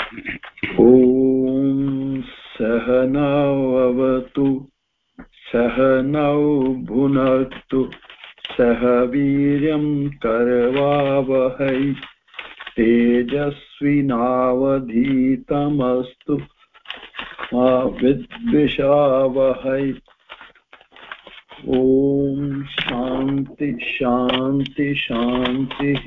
ॐ सहनावतु सहनौ भुनक्तु सह वीर्यं करवावहै तेजस्विनावधीतमस्तु मा विद्विषावहै। ॐ शान्ति शान्ति शान्तिः।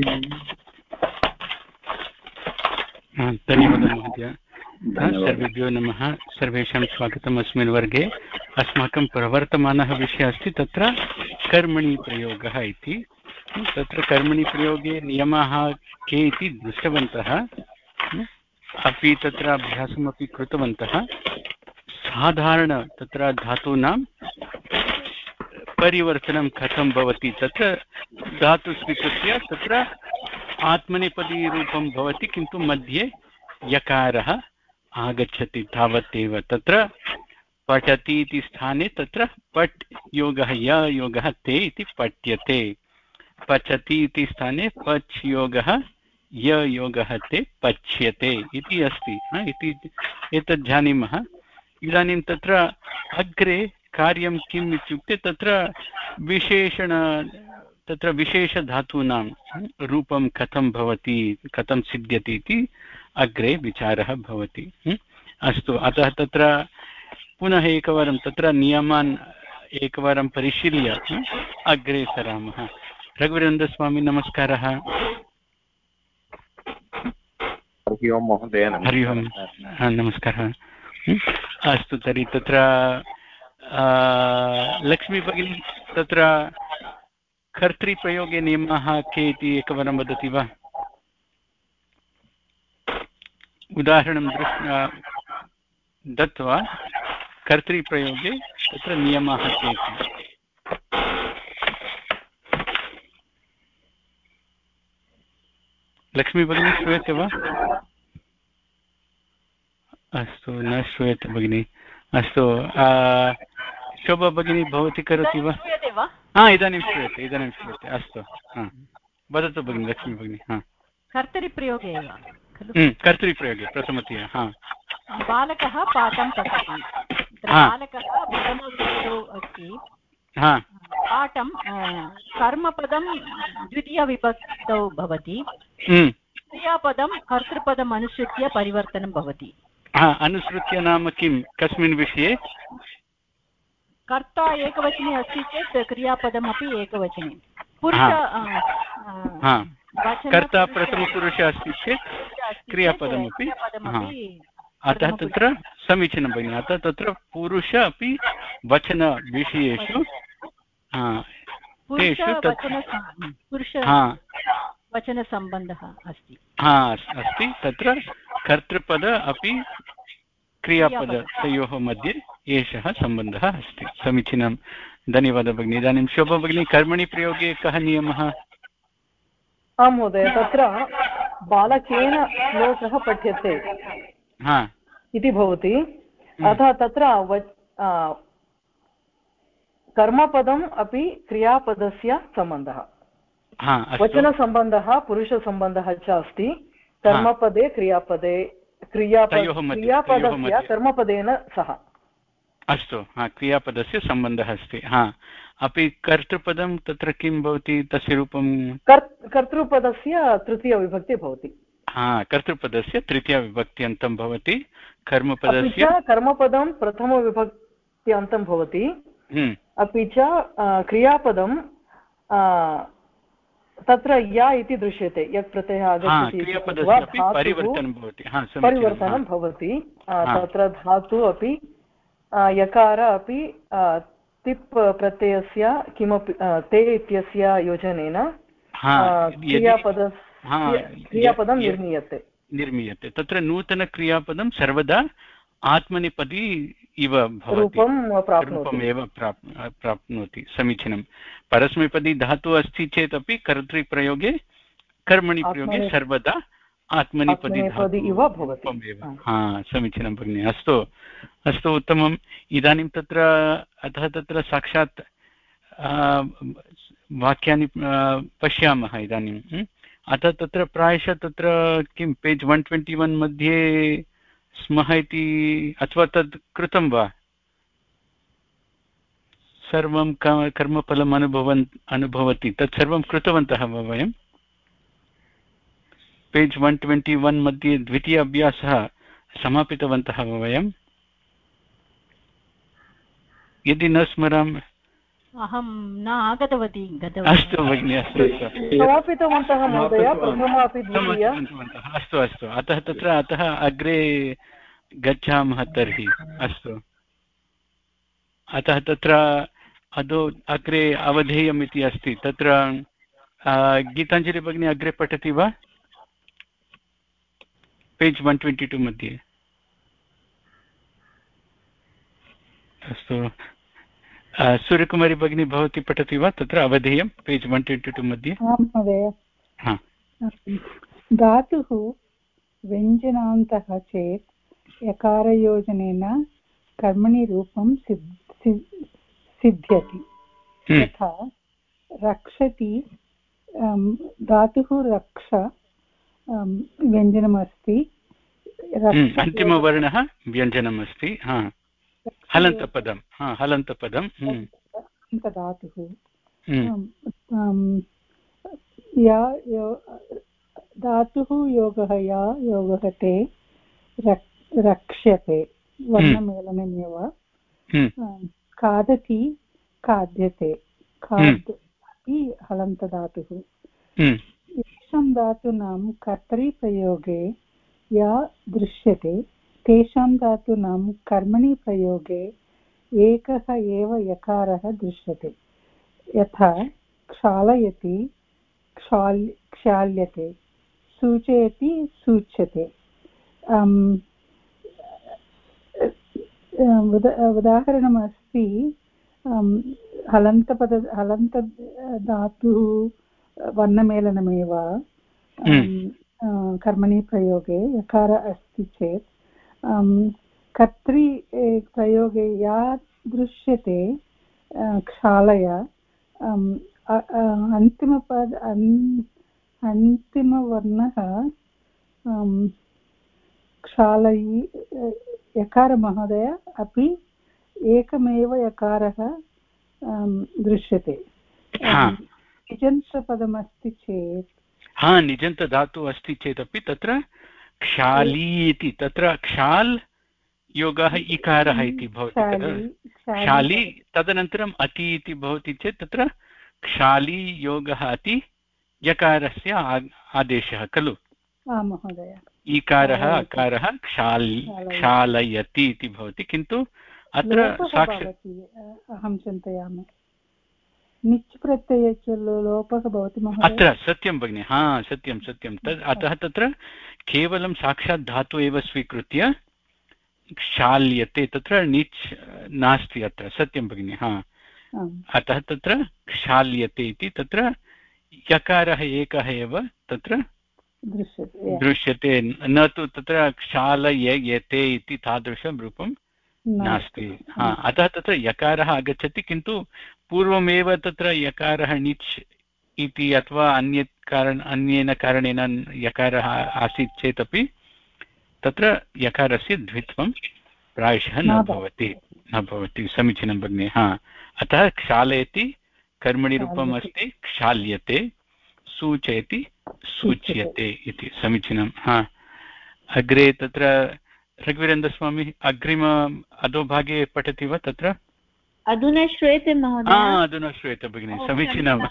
धन्यवादः महोदय। सर्वेभ्यो नमः। सर्वेषां स्वागतम् अस्मिन् वर्गे। अस्माकं प्रवर्तमानः विषयः अस्ति तत्र कर्मणि प्रयोगः इति। तत्र कर्मणि प्रयोगे नियमाः के इति दृष्टवन्तः, अपि तत्र अभ्यासमपि कृतवन्तः। साधारण तत्र धातूनां परिवर्तनं कथं भवति, तत्र धातु स्वीकृत्य तत्र आत्मनेपदीरूपं भवति, किन्तु मध्ये यकारः आगच्छति तावदेव। तत्र पठति इति स्थाने तत्र पट् योगः य योगः ते इति पठ्यते, पचति इति स्थाने पच् योगः य योगः ते पच्यते इति अस्ति इति एतत् जानीमः। इदानीं तत्र अग्रे कार्यं किम् इत्युक्ते तत्र विशेषधातूनां रूपं कथं भवति, कथं सिद्ध्यति इति अग्रे विचारः भवति। अस्तु, अतः तत्र पुनः एकवारं तत्र नियमान् एकवारं परिशील्य अग्रे सरामः। रघुवीरेन्द्रस्वामी नमस्कारः। हरि ओं महोदय। हरि ओं, नमस्कारः। अस्तु, तर्हि तत्र लक्ष्मी भगिनी तत्र कर्तृप्रयोगे नियमाः के इति एकवारं वदति वा? उदाहरणं दत्त्वा कर्तृप्रयोगे तत्र नियमाः के इति। लक्ष्मी भगिनी श्रूयते वा? अस्तु, न श्रूयते भगिनी। अस्तु, शोभा भगिनी भवती करोति वा? इदानीं श्रूयते। अस्तु, वदतु भगिनी लक्ष्मी भगिनी। कर्तरिप्रयोगे एव खलु? कर्तरिप्रयोगे प्रथमतया बालकः पाठं पठति। बालकः प्रथमविभक्तौ अस्ति। पाठं कर्मपदं द्वितीयविभक्तौ भवति। क्रियापदं कर्तृपदम् अनुसृत्य परिवर्तनं भवति। अनुसृत्य नाम किं, कस्मिन् विषये? कर्ता एकवचने अस्ति चेत् क्रियापदमपि एकवचने। कर्ता प्रथमपुरुषः अस्ति चेत् क्रियापदमपि। अतः तत्र समीचीनं भगिनि। अतः तत्र पुरुष अपि वचनविषयेषु वचनसम्बन्धः अस्ति। तत्र कर्तृपद अपि क्रियापद तयोः मध्ये एषः सम्बन्धः अस्ति। समीचीनं, धन्यवादः भगिनि। इदानीं शोभा भगिनी, कर्मणि प्रयोगे कः नियमः? आं महोदय, तत्र बालकेन श्लोकः पठ्यते इति भवति। अतः तत्र कर्मपदम् अपि क्रियापदस्य सम्बन्धः, वचनसम्बन्धः पुरुषसम्बन्धः च अस्ति। कर्मपदे क्रियापदे क्रियापदस्य कर्मपदेन सह। अस्तु, क्रियापदस्य सम्बन्धः अस्ति। अपि कर्तृपदं तत्र किं भवति, तस्य रूपं? कर्तृपदस्य तृतीयविभक्ति भवति। कर्तृपदस्य तृतीयविभक्त्यन्तं भवति। कर्मपदं प्रथमविभक्त्यन्तं भवति। अपि च क्रियापदं तत्र या इति दृश्यते, यत् प्रत्ययः आगच्छति परिवर्तनं भवति। तत्र धातु अपि यकार अपि तिप् प्रत्ययस्य किमपि ते इत्यस्य योजनेन क्रियापदं निर्मीयते। तत्र नूतनक्रियापदं सर्वदा आत्मनेपदी इव रूपमेव प्राप्नोति। समीचीनं। परस्मैपदी धातु अस्ति चेदपि कर्तृप्रयोगे कर्मणि प्रयोगे सर्वदा आत्मनेपदी धातु इव भवति। समीचीनं भगिनि। अस्तु, उत्तमम्। इदानीं तत्र अतः तत्र साक्षात् वाक्यानि पश्यामः। इदानीं अतः तत्र प्रायशः तत्र किं पेज् 121 मध्ये स्मः इति अथवा तद् कृतं वा सर्वं कर्मफलम् अनुभवति तत्सर्वं कृतवन्तः वा वयं पेज् 121 मध्ये द्वितीय अभ्यासः समापितवन्तः वा वयं यदि न स्मरामि अहं न आगतवती अस्तु भगिनि अस्तु समापितवन्तः महोदय प्रथमा अपि द्वितीय अस्तु अस्तु अतः अग्रे गच्छामः तर्हि अस्तु अतः तत्र अग्रे अवधेयम् इति अस्ति तत्र गीताञ्जलि भगिनी अग्रे पठति वा पेज् 122 मध्ये अस्तु सूर्यकुमारी भगिनी भवती पठति वा तत्र अवधेयं पेज् 122 मध्ये आं महोदय धातुः व्यञ्जनान्तः चेत् यकारयोजनेन कर्मणि रूपं सिद्ध्यति यथा रक्षति धातुः रक्ष व्यञ्जनमस्ति अन्तिमवर्णः व्यञ्जनमस्ति हलन्तपदं धातुः धातुः योगः या योगः ते रक्ष्यते वर्णमेलनमेव खादति खाद्यते खाद् अपि हलन्तधातुः येषां धातूनां कर्तरिप्रयोगे या दृश्यते तेषां धातूनां कर्मणि प्रयोगे एकः एव यकारः दृश्यते यथा क्षालयति क्षाल्यते सूचयति सूच्यते उदाहरणमस्ति हलन्तधातुः वर्णमेलनमेव कर्मणि प्रयोगे यकार अस्ति चेत् कर्तरि प्रयोगे या दृश्यते क्षालय अन्तिमवर्णः क्षालयि यकार महोदय अपि एकमेव यकारः दृश्यते निजन्तपदमस्ति चेत् निजन्तधातुः अस्ति चेदपि तत्र क्षाली इति तत्र क्षाल् योगः इकारः इति भवति क्षाली तदनन्तरम् अति इति भवति चेत् तत्र क्षाली योगः अति यकारस्य आदेशः खलु महोदय ईकारः अकारः क्षालयति इति भवति किन्तु अत्र अहं चिन्तयामि निच् प्रत्यये लोपः भवति महोदय अत्र सत्यं भगिनि सत्यं तद् अतः तत्र केवलं साक्षात् धातु एव स्वीकृत्य क्षाल्यते तत्र निच् नास्ति अत्र सत्यं भगिनि अतः तत्र क्षाल्यते इति तत्र यकारः एकः एव तत्र दृश्यते न तु तत्र क्षालयते इति तादृशं रूपं नास्ति अतः तत्र यकारः आगच्छति किन्तु पूर्वमेव तत्र यकारः निच् इति अथवा अन्येन कारणेन यकारः आसीत् चेदपि तत्र यकारस्य द्वित्वं प्रायशः न भवति समीचीनं भगिनि अतः क्षालयति कर्मणि रूपम् अस्ति क्षाल्यते सूचयति सूच्यते इति समीचीनम् अग्रे तत्र रघुवीरेन्द्रस्वामी अग्रिम अधोभागे पठति वा तत्र अधुना श्रूयते महोदय अधुना श्रूयते भगिनि समीचीनं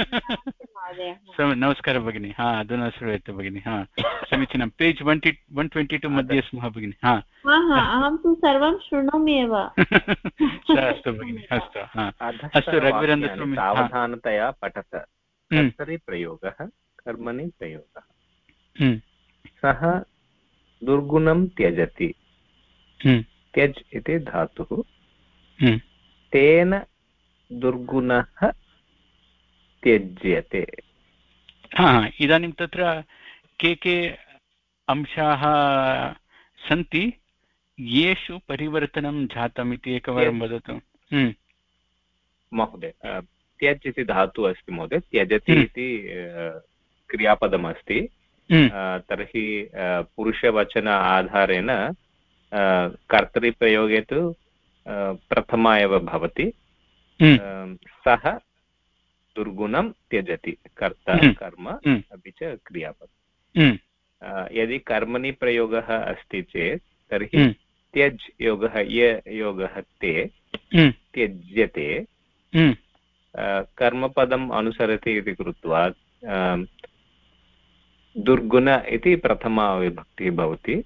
नमस्कारः भगिनि अधुना श्रूयते भगिनि समीचीनं पेज् 122 मध्ये स्मः भगिनि अहं तु सर्वं शृणोमि एव अस्तु भगिनि अस्तु रघुवीरेन्द्रस्वामी सावधानतया पठत कर्तरिप्रयोगः कर्मणि प्रयोगः सः दुर्गुणं त्यजति त्यज् इति धातुः तेन दुर्गुणः त्यज्यते इदानीं तत्र के अंशाः सन्ति येषु परिवर्तनं जातम् इति एकवारं वदतु महोदय त्यज् इति धातुः अस्ति महोदय त्यजति इति क्रियापदमस्ति तर्हि पुरुषवचन आधारेण कर्तरिप्रयोगे तु प्रथमा एव भवति सः दुर्गुणं त्यजति कर्ता कर्म अपि च क्रियापदम् यदि कर्मणि प्रयोगः अस्ति चेत् तर्हि त्यज् योगः योगः ते त्यज्यते कर्मपदम् अनुसरति इति कृत्वा दुर्गुण इति प्रथमा विभक्तिः भवति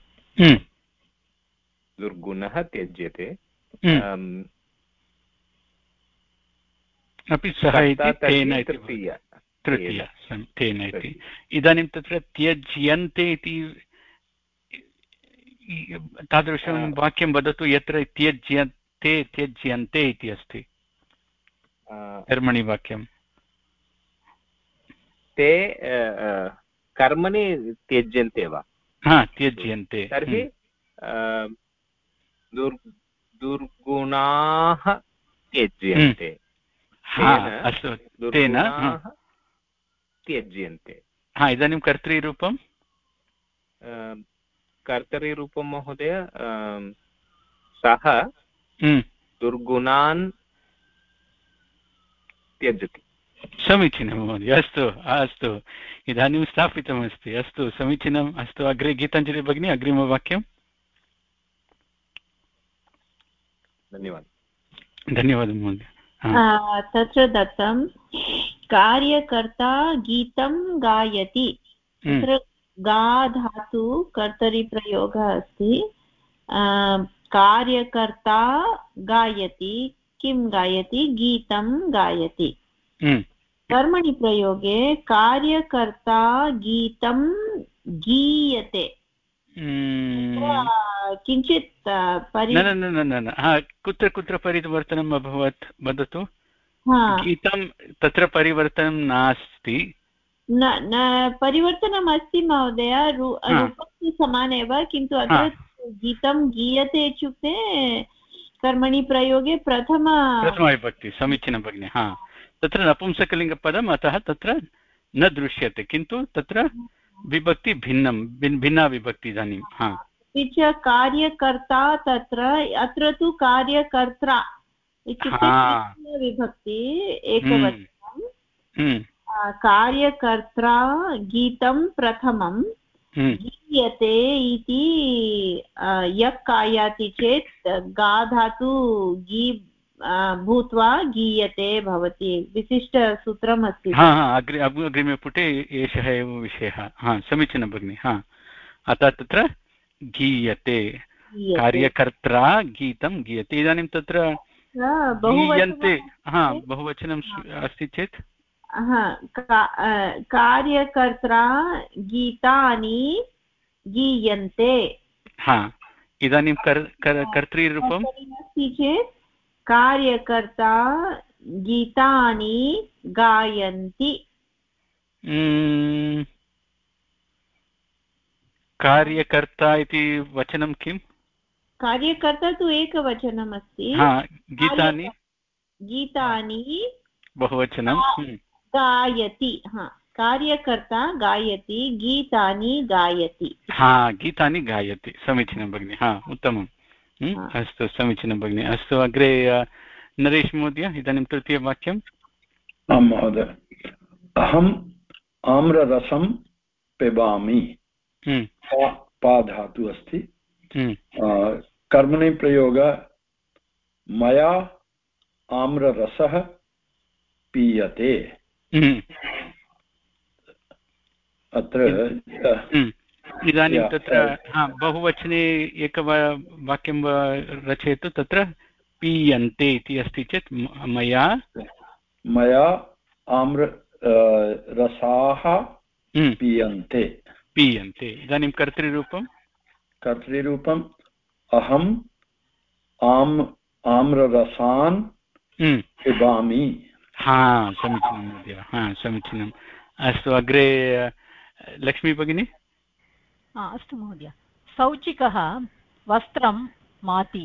दुर्गुणः त्यज्यते अपि सः इति तेन इति तृतीया तेन इति इदानीं तत्र त्यज्यन्ते इति तादृशं वाक्यं वदतु यत्र त्यज्यन्ते त्यज्यन्ते इति अस्ति कर्मणि वाक्यं ते कर्मणि त्यज्यन्ते वा त्यज्यन्ते तर्हि दुर्गुणाः त्यज्यन्ते अस्तु तेन त्यज्यन्ते इदानीं कर्तृरूपं कर्तरिरूपं महोदय सः दुर्गुणान् त्यजति समीचीनं महोदय अस्तु अस्तु इदानीं स्थापितमस्ति अस्तु समीचीनम् अस्तु अग्रे गीताञ्जलि भगिनी अग्रिमवाक्यं धन्यवादः महोदय तत्र दत्तं कार्यकर्ता गीतं गायति तत्र गा धातु कर्तरिप्रयोगः अस्ति कार्यकर्ता गायति किं गायति गीतं गायति कर्मणि प्रयोगे कार्यकर्ता गीतं गीयते किञ्चित् कुत्र कुत्र परिवर्तनम् अभवत् वदतु गीतं तत्र परिवर्तनं नास्ति न परिवर्तनम् अस्ति महोदय रूपस्य समान एव किन्तु अत्र गीतं गीयते इत्युक्ते कर्मणि प्रयोगे प्रथमविभक्ति समीचीनं भगिनि तत्र नपुंसकलिङ्गपदम् अतः तत्र न दृश्यते किन्तु तत्र विभक्ति भिन्ना विभक्ति इदानीं अपि च कार्यकर्ता तत्र अत्र तु कार्यकर्त्रा इत्युक्ते विभक्ति एकवचनं कार्यकर्त्रा गीतं प्रथमं गीयते इति यक् आयाति चेत् गा धातु गी भूत्वा गीयते भवति विशिष्टसूत्रम् अस्ति अग्रिमे पुटे एषः एव विषयः समीचीनं भगिनि अतः तत्र गीयते कार्यकर्त्रा गीतं गीयते इदानीं तत्र गीयन्ते बहुवचनम् अस्ति चेत् कार्यकर्त्रा गीतानि गीयन्ते इदानीं कर्तृरूपम् अस्ति चेत् कार्यकर्ता गीतानि गायन्ति कार्यकर्ता इति वचनं किम् कार्यकर्ता तु एकवचनम् अस्ति गीतानि बहुवचनं गायति कार्यकर्ता गायति गीतानि गायति गीतानि गायति समीचीनं भगिनि उत्तमम् अस्तु समीचीनं भगिनि अस्तु अग्रे नरेश महोदय इदानीं तृतीयवाक्यम् आं महोदय अहम् आम्ररसं पिबामि पा धातु अस्ति कर्मणि प्रयोग मया आम्ररसः पीयते अत्र इदानीं तत्र बहुवचने एकवाक्यं रचयतु तत्र पीयन्ते इति अस्ति चेत् मया रसाः पीयन्ते इदानीं कर्तृरूपम् अहम् आम्ररसान् पिबामि समीचीनं महोदय समीचीनम् अस्तु अग्रे लक्ष्मी भगिनी अस्तु महोदय सौचिकः वस्त्रं माति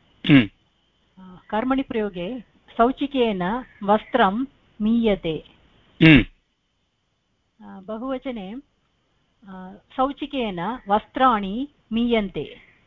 कर्मणि प्रयोगे सौचिकेन वस्त्रं मीयते बहुवचने सौचिकेन वस्त्राणि मीयन्ते।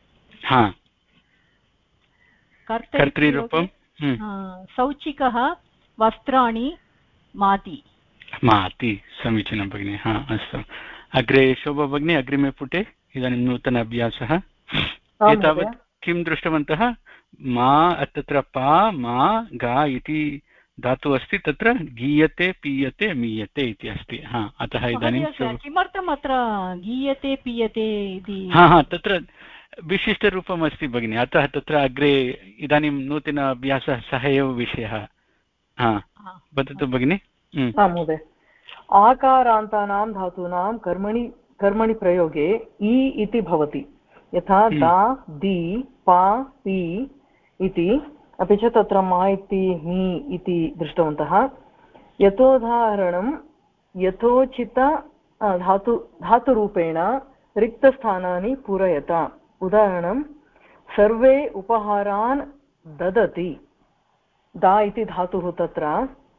कर्तृरूपं सौचिकः वस्त्राणि माति। समीचीनं भगिनि। अस्तु, अग्रे शोभा भगिनी, अग्रिमे पुटे इदानीं नूतन अभ्यासः। एतावत् किं दृष्टवन्तः? मा तत्र पा मा गा इति धातुः अस्ति, तत्र गीयते पीयते मीयते इति अस्ति। अतः इदानीं किमर्थम् अत्र गीयते पीयते इति? तत्र विशिष्टरूपम् अस्ति भगिनि, अतः तत्र अग्रे इदानीं नूतन अभ्यासः सः एव विषयः। वदतु भगिनि। महोदय, आकारान्तानां धातूनां कर्मणि प्रयोगे इ इति भवति। यथा दा दी पा पी इति, अपि च तत्र मा इति मी इति दृष्टवन्तः। यथोदाहरणं यथोचित धातुरूपेण रिक्तस्थानानि पूरयत। उदाहरणं सर्वे उपहारान् ददति। दा इति धातुः तत्र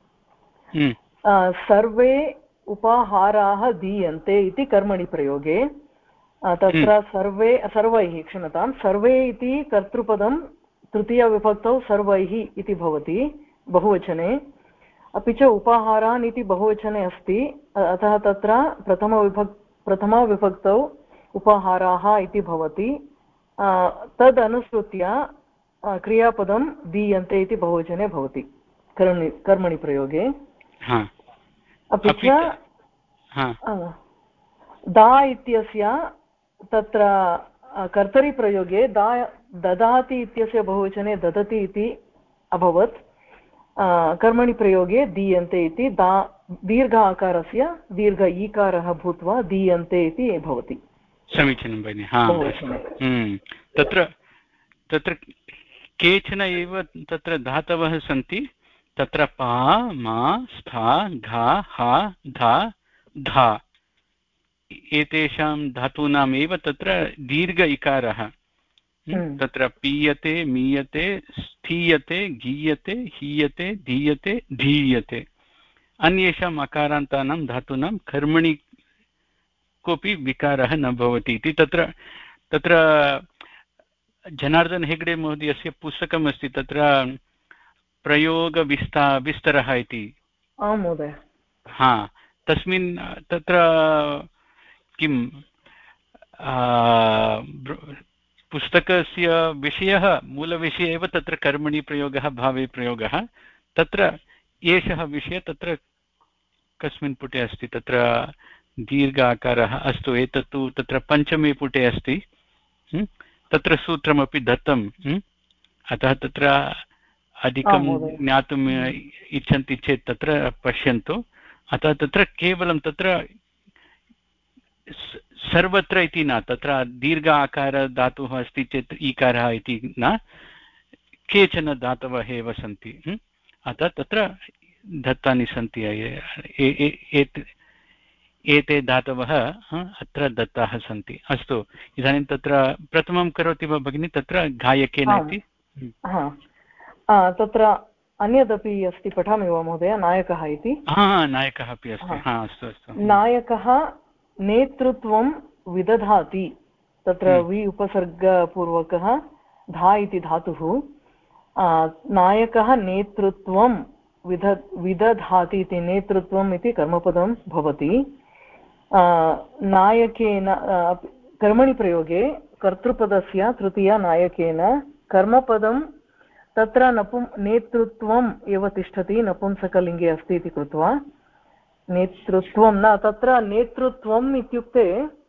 सर्वे उपहाराः दीयन्ते इति कर्मणि प्रयोगे। तत्र सर्वैः क्षम्यतां, सर्वे इति कर्तृपदं तृतीयविभक्तौ सर्वैः इति भवति बहुवचने, अपि च उपहारान् इति बहुवचने अस्ति, अतः तत्र प्रथमाविभक्तौ उपहाराः इति भवति। तदनुसृत्य क्रियापदं दीयन्ते इति बहुवचने भवति कर्मणि प्रयोगे। अपि च दा इत्यस्य तत्र कर्तरिप्रयोगे ददाति इत्यस्य बहुवचने ददति इति अभवत्। कर्मणि प्रयोगे दीयन्ते इति दीर्घ आकारस्य दीर्घ ईकारः भूत्वा दीयन्ते इति भवति। समीचीनं भगिनि। तत्र केचन एव तत्र धातवः सन्ति, तत्र पा मा स्था घा हा धा धा एतेषां धातूनामेव तत्र दीर्घ इकारः। तत्र पीयते मीयते स्थीयते गीयते हीयते धीयते धीयते। अन्येषाम् अकारान्तानां धातूनां कर्मणि कोऽपि विकारः न भवति इति तत्र जनार्दन हेगडे महोदयस्य पुस्तकम् अस्ति, तत्र प्रयोगविस्तरः इति। आं महोदय। तस्मिन् तत्र किं पुस्तकस्य विषयः मूलविषयः एव तत्र कर्मणि प्रयोगः भावे प्रयोगः। तत्र एषः विषयः तत्र कस्मिन् पुटे अस्ति? तत्र दीर्घ आकारः। अस्तु, एतत्तु तत्र पञ्चमे पुटे अस्ति। तत्र सूत्रमपि दत्तम्। अतः तत्र अधिकं ज्ञातुम् इच्छन्ति चेत् तत्र पश्यन्तु। अतः तत्र केवलं तत्र सर्वत्र इति न, तत्र दीर्घ आकार धातुः अस्ति चेत् ईकारः इति न, केचन धातवः एव सन्ति। अतः तत्र दत्तानि सन्ति। एते धातवः अत्र दत्ताः सन्ति। अस्तु, इदानीं तत्र प्रथमं करोति वा भगिनि? तत्र गायकेन इति तत्र अन्यदपि अस्ति, पठामि वा महोदय? नायकः इति। नायकः अपि अस्ति। अस्तु अस्तु। नायकः नेतृत्वं विदधाति। तत्र वि उपसर्गपूर्वकः धा इति धातुः। नायकः नेतृत्वं विदधाति इति, नेतृत्वम् इति कर्मपदं भवति। नायकेन कर्मणि प्रयोगे कर्तृपदस्य तृतीया नायकेन कर्मपदं तत्र नेतृत्वम् एव तिष्ठति, नपुंसकलिङ्गे अस्ति इति कृत्वा नेतृत्वं न, तत्र नेतृत्वम् इत्युक्ते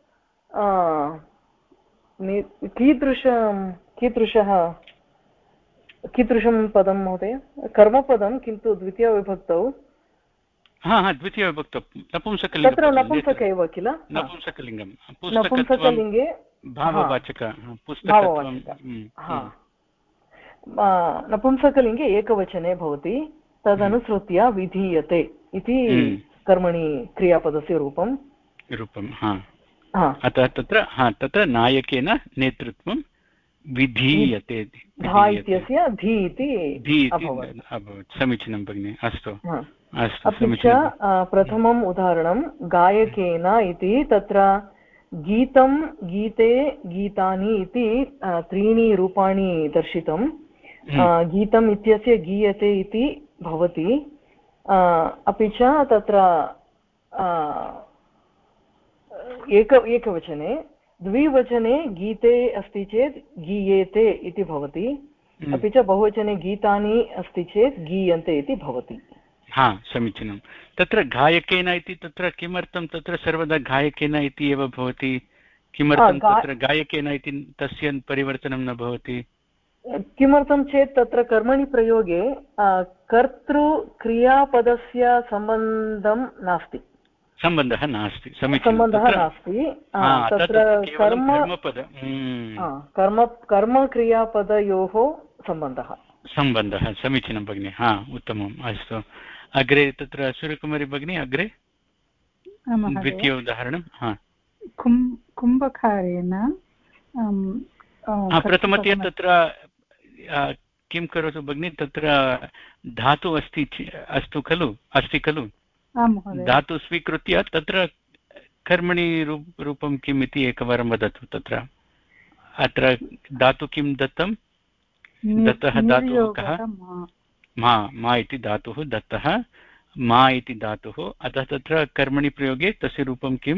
कीदृशं पदं महोदय? कर्मपदं, किन्तु द्वितीयविभक्तौ। द्वितीयविभक्तौ नपुंसकलिङ्गं। तत्र नपुंसक एव किल? नपुंसकलिङ्गं। नपुंसकलिङ्गे भाववाचक। नपुंसकलिङ्गे एकवचने भवति। तदनुसृत्य विधीयते इति कर्मणि क्रियापदस्य रूपम्। अतः तत्र नायकेन नेतृत्वं विधीयते। धा इत्यस्य धी इति अभवत्। समीचीनं भगिनि। अस्तु अपि च प्रथमम् उदाहरणं गायकेन इति तत्र गीतं गीते गीतानि इति त्रीणि रूपाणि दर्शितं गीतम् इत्यस्य गीयते इति भवति अपि च तत्र एकवचने द्विवचने गीते अस्ति चेत् गीयेते इति भवति अपि च बहुवचने गीतानि अस्ति चेत् गीयन्ते इति भवति हा समीचीनं तत्र गायकेन इति तत्र किमर्थं तत्र सर्वदा गायकेन इति एव भवति किमर्थं तत्र गायकेन इति तस्य परिवर्तनं न भवति किमर्थं चेत् तत्र कर्मणि प्रयोगे कर्तृक्रियापदस्य सम्बन्धः नास्ति तत्र कर्मक्रियापदयोः सम्बन्धः समीचीनं भगिनि हा उत्तमम् अस्तु अग्रे तत्र सूर्यकुमारी भगिनी अग्रे द्वितीय उदाहरणं कुम्भकारेण प्रथमतया तत्र किं करोतु भगिनि तत्र धातु अस्ति खलु धातु स्वीकृत्य तत्र कर्मणि रूपं किम् इति एकवारं वदतु तत्र अत्र धातु किं दत्तं दत्तः धातुः कः मा इति धातुः दत्तः मा इति धातुः अतः तत्र कर्मणि प्रयोगे तस्य रूपं किं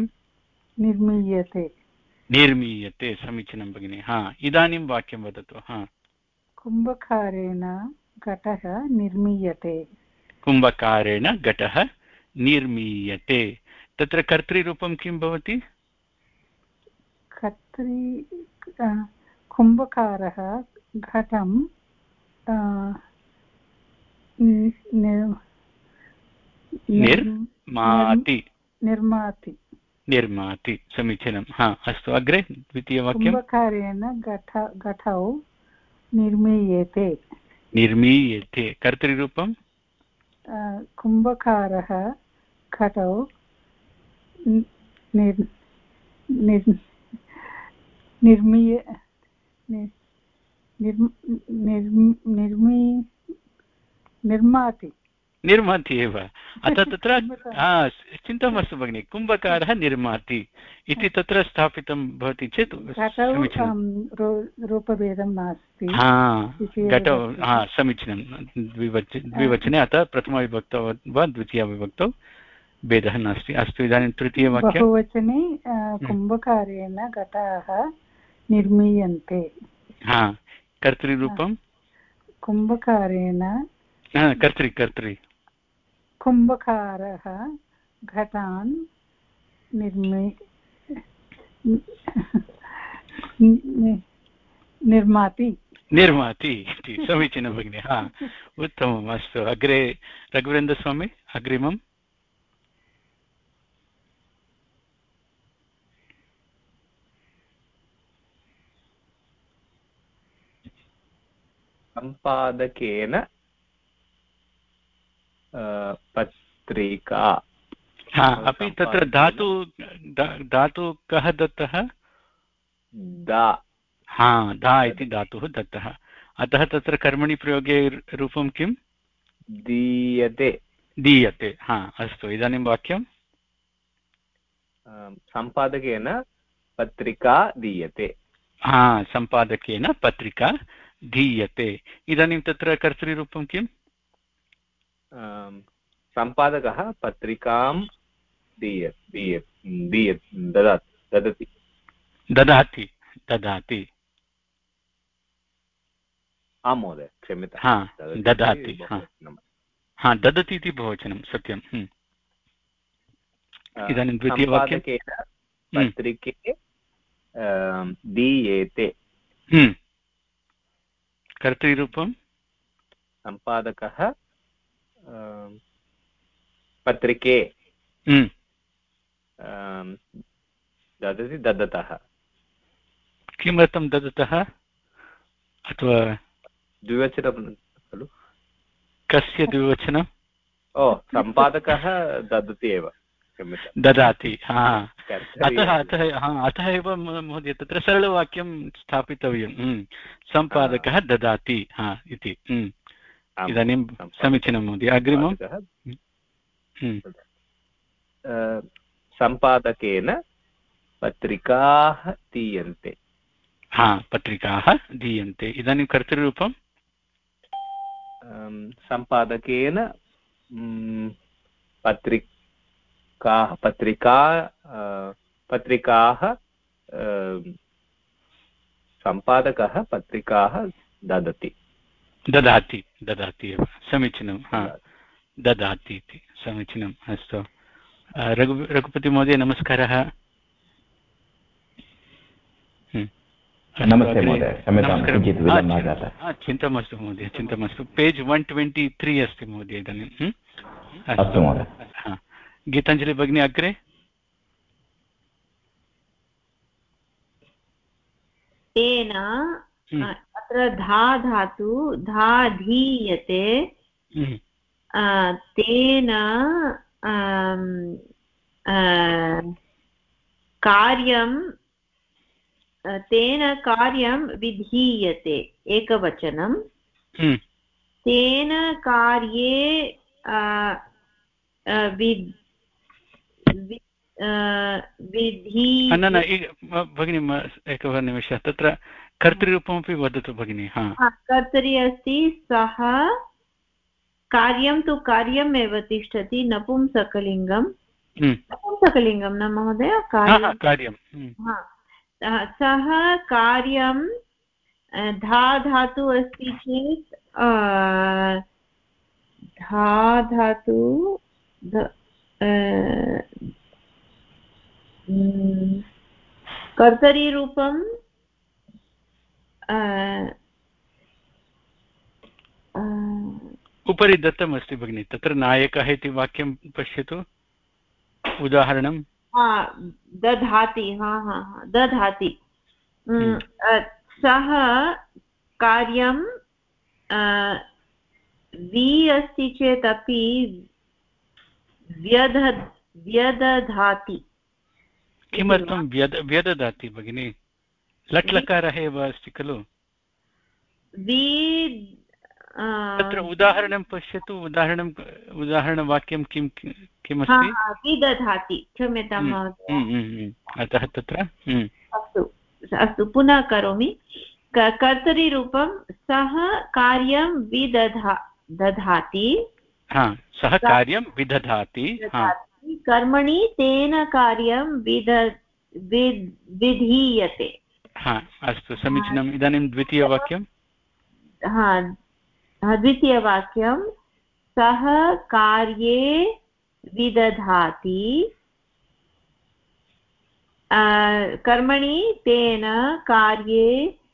निर्मीयते समीचीनं भगिनि हा इदानीं वाक्यं वदतु हा कुम्भकारेण घटः निर्मीयते कुम्भकारेण घटः निर्मीयते तत्र कर्तृरूपं किं भवति कुम्भकारः घटं निर्माति समीचीनं हा अस्तु अग्रे द्वितीयवाक्यं कुम्भकारेण घटौ निर्मीयते कर्तृरूपं कुम्भकारः घटौ निर्माति एव अतः तत्र चिन्ता मास्तु भगिनि कुम्भकारः निर्माति इति तत्र स्थापितं भवति चेत् रूपभेदं नास्ति घटौ समीचीनं द्विवचने अतः प्रथमविभक्तौ वा द्वितीयविभक्तौ भेदः नास्ति अस्तु इदानीं तृतीयवाक्यं बहुवचने कुम्भकारेण घटाः निर्मीयन्ते कर्तृरूपं कुम्भकारेण कर्तृ कुम्भकारः घटान् निर्माति इति समीचीनं भगिनि हा उत्तमम् अस्तु अग्रे रघुवीरेन्द्रस्वामी अग्रिमम् सम्पादकेन पत्रिका अपि तत्र धातु कः दत्तः दा इति धातुः दत्तः अतः तत्र कर्मणि प्रयोगे रूपं किं दीयते अस्तु इदानीं वाक्यं सम्पादकेन पत्रिका दीयते सम्पादकेन पत्रिका दीयते इदानीं तत्र कर्तृरूपं किम् सम्पादकः पत्रिकां ददाति आं महोदय क्षम्यतां ददाति ददति इति बहुवचनं सत्यं इदानीं द्वितीयवाक्यं पत्रिके दीयेते कर्तृरूपं सम्पादकः पत्रिके ददति ददतः किमर्थं ददतः अथवा द्विवचनं खलु कस्य द्विवचनं सम्पादकः ददति एव ददाति अतः एव महोदय तत्र सरलवाक्यं स्थापितव्यं सम्पादकः ददाति इति इदानीं समीचीनं महोदय अग्रिमं सम्पादकेन पत्रिकाः दीयन्ते। पत्रिकाः दीयन्ते। इदानीं कर्तृरूपं सम्पादकेन पत्रिकाः सम्पादकः पत्रिकाः ददाति एव समीचीनं। ददाति इति समीचीनम्। अस्तु, रघुपतिमहोदय नमस्कारः। नमस्ते महोदय, क्षम्यतां किञ्चित् विलम्बः जातः। चिन्ता मास्तु महोदय, चिन्ता मास्तु। पेज् 123 अस्ति महोदय इदानीं। अस्तु महोदय। गीताञ्जलि भगिनी अग्रे। तेन अत्र धा धातु धाधीयते। तेन कार्यं विधीयते एकवचनं। तेन कार्ये भगिनी एकनिमिषः, तत्र कर्तृरूपमपि वदतु भगिनी। कर्तरि अस्ति सः। कार्यं तु कार्यमेव तिष्ठति, नपुंसकलिङ्गं। नपुंसकलिङ्गं न महोदय, कार्यं। सः कार्यं धा धातु अस्ति चेत् धा धातु कर्तरीरूपं उपरि दत्तमस्ति भगिनि। तत्र नायकः इति वाक्यं पश्यतु, उदाहरणं। दधाति। दधाति। सः कार्यं वि अस्ति चेत् अपि व्यदधाति। किमर्थं व्यदधाति भगिनि? लट् लकारः एव अस्ति खलु। तत्र उदाहरणं पश्यतु। उदाहरणवाक्यं किमस्ति? विदधाति। क्षम्यतां महोदय। अतः तत्र अस्तु पुनः करोमि। कर्तरीरूपं सः कार्यं दधाति। सः कार्यं विदधाति। कर्मणि तेन कार्यं विधीयते। अस्तु समीचीनम्। इदानीं द्वितीयवाक्यं। द्वितीयवाक्यं सः कार्ये विदधाति। कर्मणि तेन कार्ये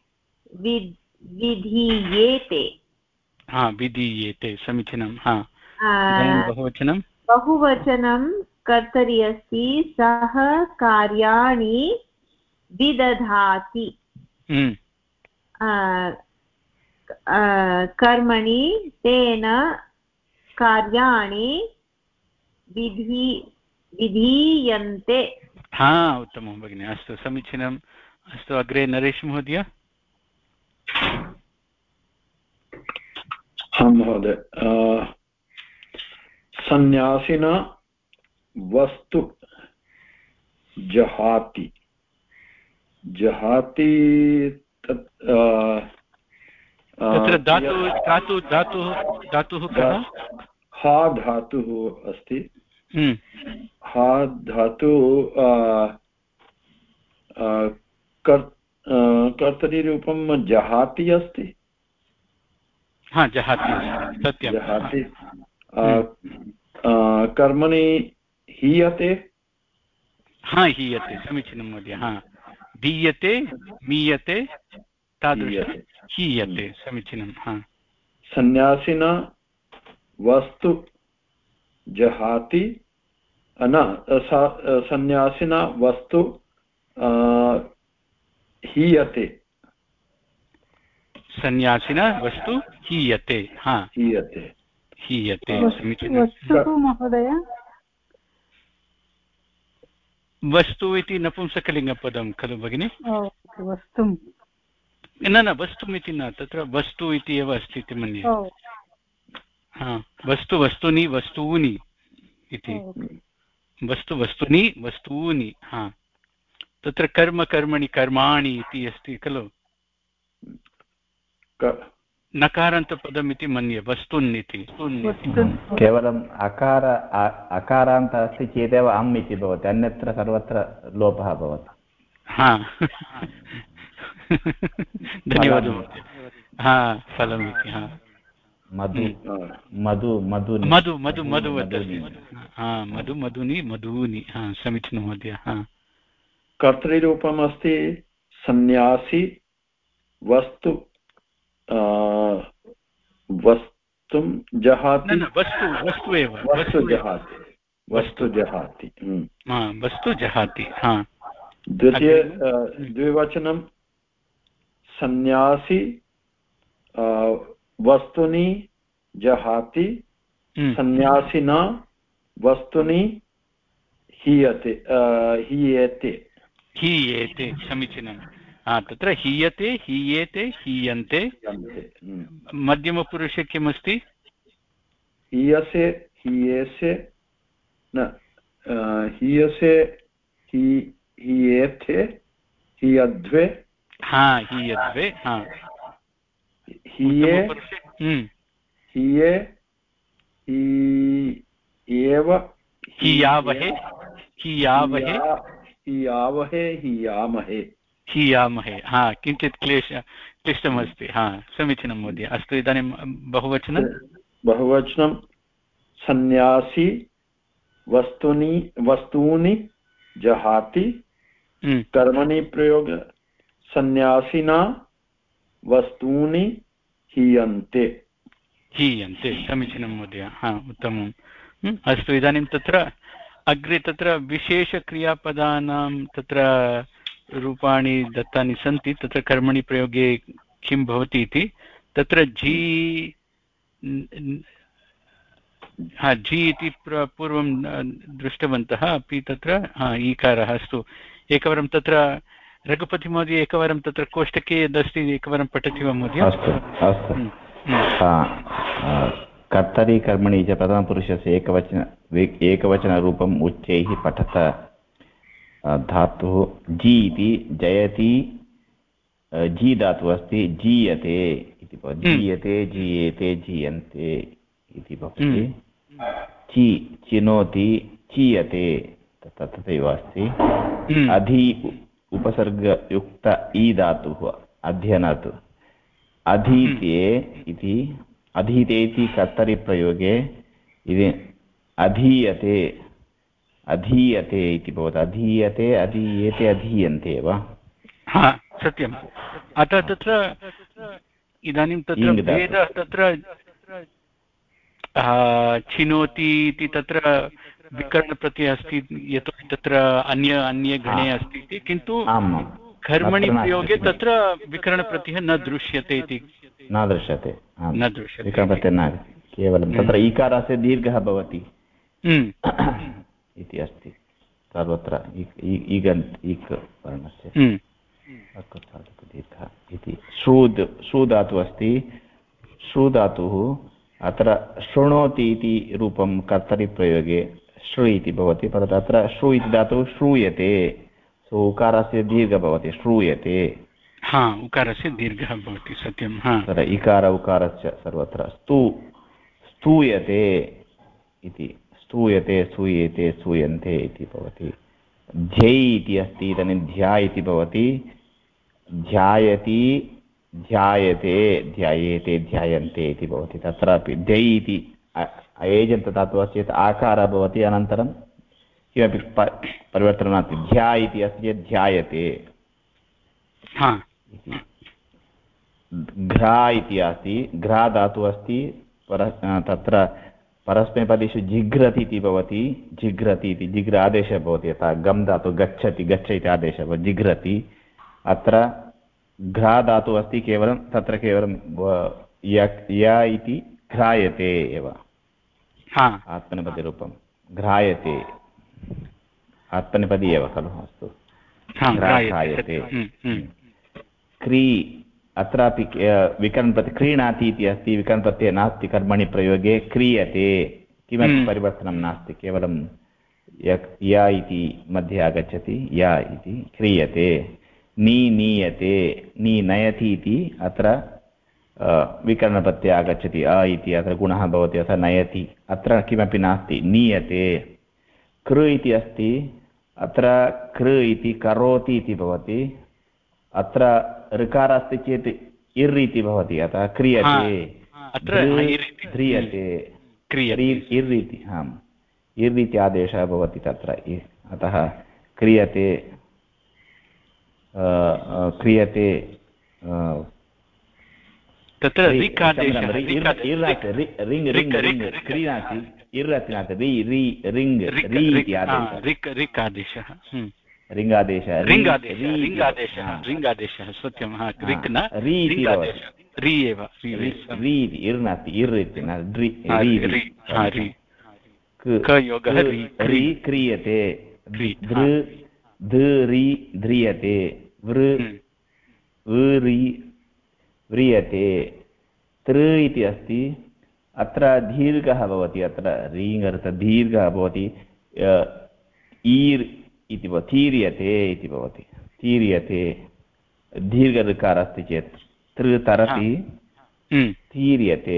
विधीयेते। विधीयेते, समीचीनं। बहुवचनं कर्तरि अस्ति, सः कार्याणि विदधाति। कर्मणि तेन कार्याणि विधीयन्ते। उत्तमं भगिनि। अस्तु समीचीनम्। अस्तु अग्रे नरेश महोदय। महोदय, सन्न्यासिन वस्तु जहाति। तत्र धातुः कः? हा धातुः अस्ति। हा धातु कर्तरीरूपं जहाति अस्ति। जहाति सत्यं। जहाति। कर्मणि हीयते। हीयते, समीचीनं महोदय। दीयते, मीयते, तादृश हीयते, समीचीनं। सन्न्यासिन वस्तु जहाति। सन्न्यासिन वस्तु हीयते। सन्न्यासिन वस्तु हीयते। हीयते, समीचीनं। महोदय, वस्तु इति नपुंसकलिङ्गपदं खलु भगिनि? वस्तु न वस्तुम् इति न, तत्र वस्तु इति एव अस्ति इति मन्ये। वस्तु, वस्तूनि, वस्तूनि इति वस्तु वस्तूनि वस्तूनि हा तत्र कर्म कर्मणि कर्माणि इति अस्ति खलु नकारान्तपदम् इति मन्ये वस्तुन् इति केवलम् अकारान्त अस्ति चेदेव अम् इति भवति अन्यत्र सर्वत्र लोपः भवति हा धन्यवादः हा फलम् इति हा मधु मधु मधु मधु मधु मधुवत् अस्ति हा मधु मधुनि मधूनि हा समीचीनं महोदय हा कर्तृरूपम् अस्ति सन्न्यासी वस्तु वस्तुं जहाति वस्तु वस्तु एव वस्तु जहाति वस्तु जहाति वस्तु जहाति हा द्विवचनं सन्न्यासी वस्तूनि जहाति सन्न्यासिना वस्तूनि हीयते हीयेते समीचीनं तत्र हीयते हीयेते हीयन्ते मध्यमपुरुषे किमस्ति हीयसे हीयेसे न हीयसे हीयेते हीयद्वे हीयद्वे हीये हीये हीयेव हीयावहे हीयावहे हीयावहे हीयामहे हीयामहे किञ्चित् क्लिष्टमस्ति समीचीनं महोदय अस्तु इदानीं बहुवचनं सन्न्यासी वस्तूनि जहाति कर्मणि प्रयोग सन्न्यासिना वस्तूनि हीयन्ते समीचीनं महोदय उत्तमम् अस्तु इदानीं तत्र अग्रे तत्र विशेषक्रियापदानां तत्र रूपाणि दत्तानि सन्ति तत्र कर्मणि प्रयोगे किं भवति इति तत्र झी इति पूर्वं दृष्टवन्तः अपि तत्र ईकारः अस्तु एकवारं तत्र रघुपतिमहोदय एकवारं तत्र कोष्टके यदस्ति एकवारं पठति वा महोदय अस्तु कर्तरि कर्मणि च प्रथमपुरुषस्य एकवचनरूपम् उच्चैः पठत धातुः जी इति जयति जी धातुः अस्ति जीयते इति भवति जीयते जीयेते जीयन्ते इति भवति ची चिनोति चीयते तथैव अस्ति अधि उपसर्गयुक्त ई धातुः अध्ययनात् अधीते इति अधीते इति कर्तरिप्रयोगे इति अधीयते अधीयते इति भवति अधीयते अधीयेते अधीयन्ते वा सत्यम् अतः तत्र इदानीं तत्र भेदः तत्र चिनोति इति तत्र विकरणप्रत्ययः अस्ति यतोहि तत्र अन्ये गणे अस्ति इति किन्तु कर्मणि प्रयोगे तत्र विकरणप्रत्ययः न दृश्यते इति न दृश्यते विकरणप्रत्ययः न केवलं तत्र ईकारस्य दीर्घः भवति इति अस्ति सर्वत्र ईक् वर्णस्य दीर्घः इति श्रू धातुः अस्ति श्रू धातुः अत्र शृणोति इति रूपं कर्तरिप्रयोगे श्रु इति भवति परन्तु अत्र श्रु इति धातुः श्रूयते उकारस्य दीर्घः भवति श्रूयते उकारस्य दीर्घः भवति सत्यं तत्र इकार उकारस्य सर्वत्र स्तूयते इति स्तूयते स्तूयेते स्तूयन्ते इति भवति ध्यै इति अस्ति इदानीं ध्या इति भवति ध्यायति ध्यायते ध्यायेते ध्यायन्ते इति भवति तत्रापि ध्यै इति अयेजन्त धातुः चेत् आकारः भवति अनन्तरं किमपि परिवर्तनं नास्ति ध्या इति अस्ति चेत् ध्यायते घ्रा इति अस्ति घ्रा धातुः अस्ति तत्र परस्मैपदेषु जिघ्रति इति भवति जिघ्रति इति जिघ्र आदेशः भवति यथा गम् धातुः गच्छति गच्छ इति आदेशः भवति जिघ्रति अत्र घ्रा धातुः अस्ति केवलं तत्र केवलं य इति घ्रायते एव आत्मनेपदीरूपं घ्रायते आत्मनेपदी एव खलु अस्तु घ्रायते क्री अत्रापि विकरणप्रत्ययः क्रीणाति इति अस्ति विकरणप्रत्ययः नास्ति कर्मणि प्रयोगे क्रियते किमपि परिवर्तनं नास्ति, केवलं या इति मध्ये आगच्छति, या इति क्रियते। नीयते, नयति इति अत्र विकरणप्रत्यये आगच्छति, अ इति अत्र गुणः भवति, अतः नयति, अत्र किमपि नास्ति, नीयते। कृ इति अस्ति, अत्र कृ इति करोति इति भवति, अत्र ऋकारः अस्ति चेत् इर् इति भवति, अतः क्रियते, ध्रियते, इर् इति, आम् इर् इति आदेशः भवति तत्र, अतः क्रियते, क्रियते, तत्र रिङ्गादेशः सत्यं, ऋक् न रि एव, क्रियते, ध्रियते, व्रियते। तृ इति अस्ति, अत्र दीर्घः भवति, अत्र रीङ् दीर्घः भवति, ईर् इति भवति, तीर्यते इति भवति, तीर्यते, दीर्घऋकारः अस्ति चेत् तृ तरति, तीर्यते।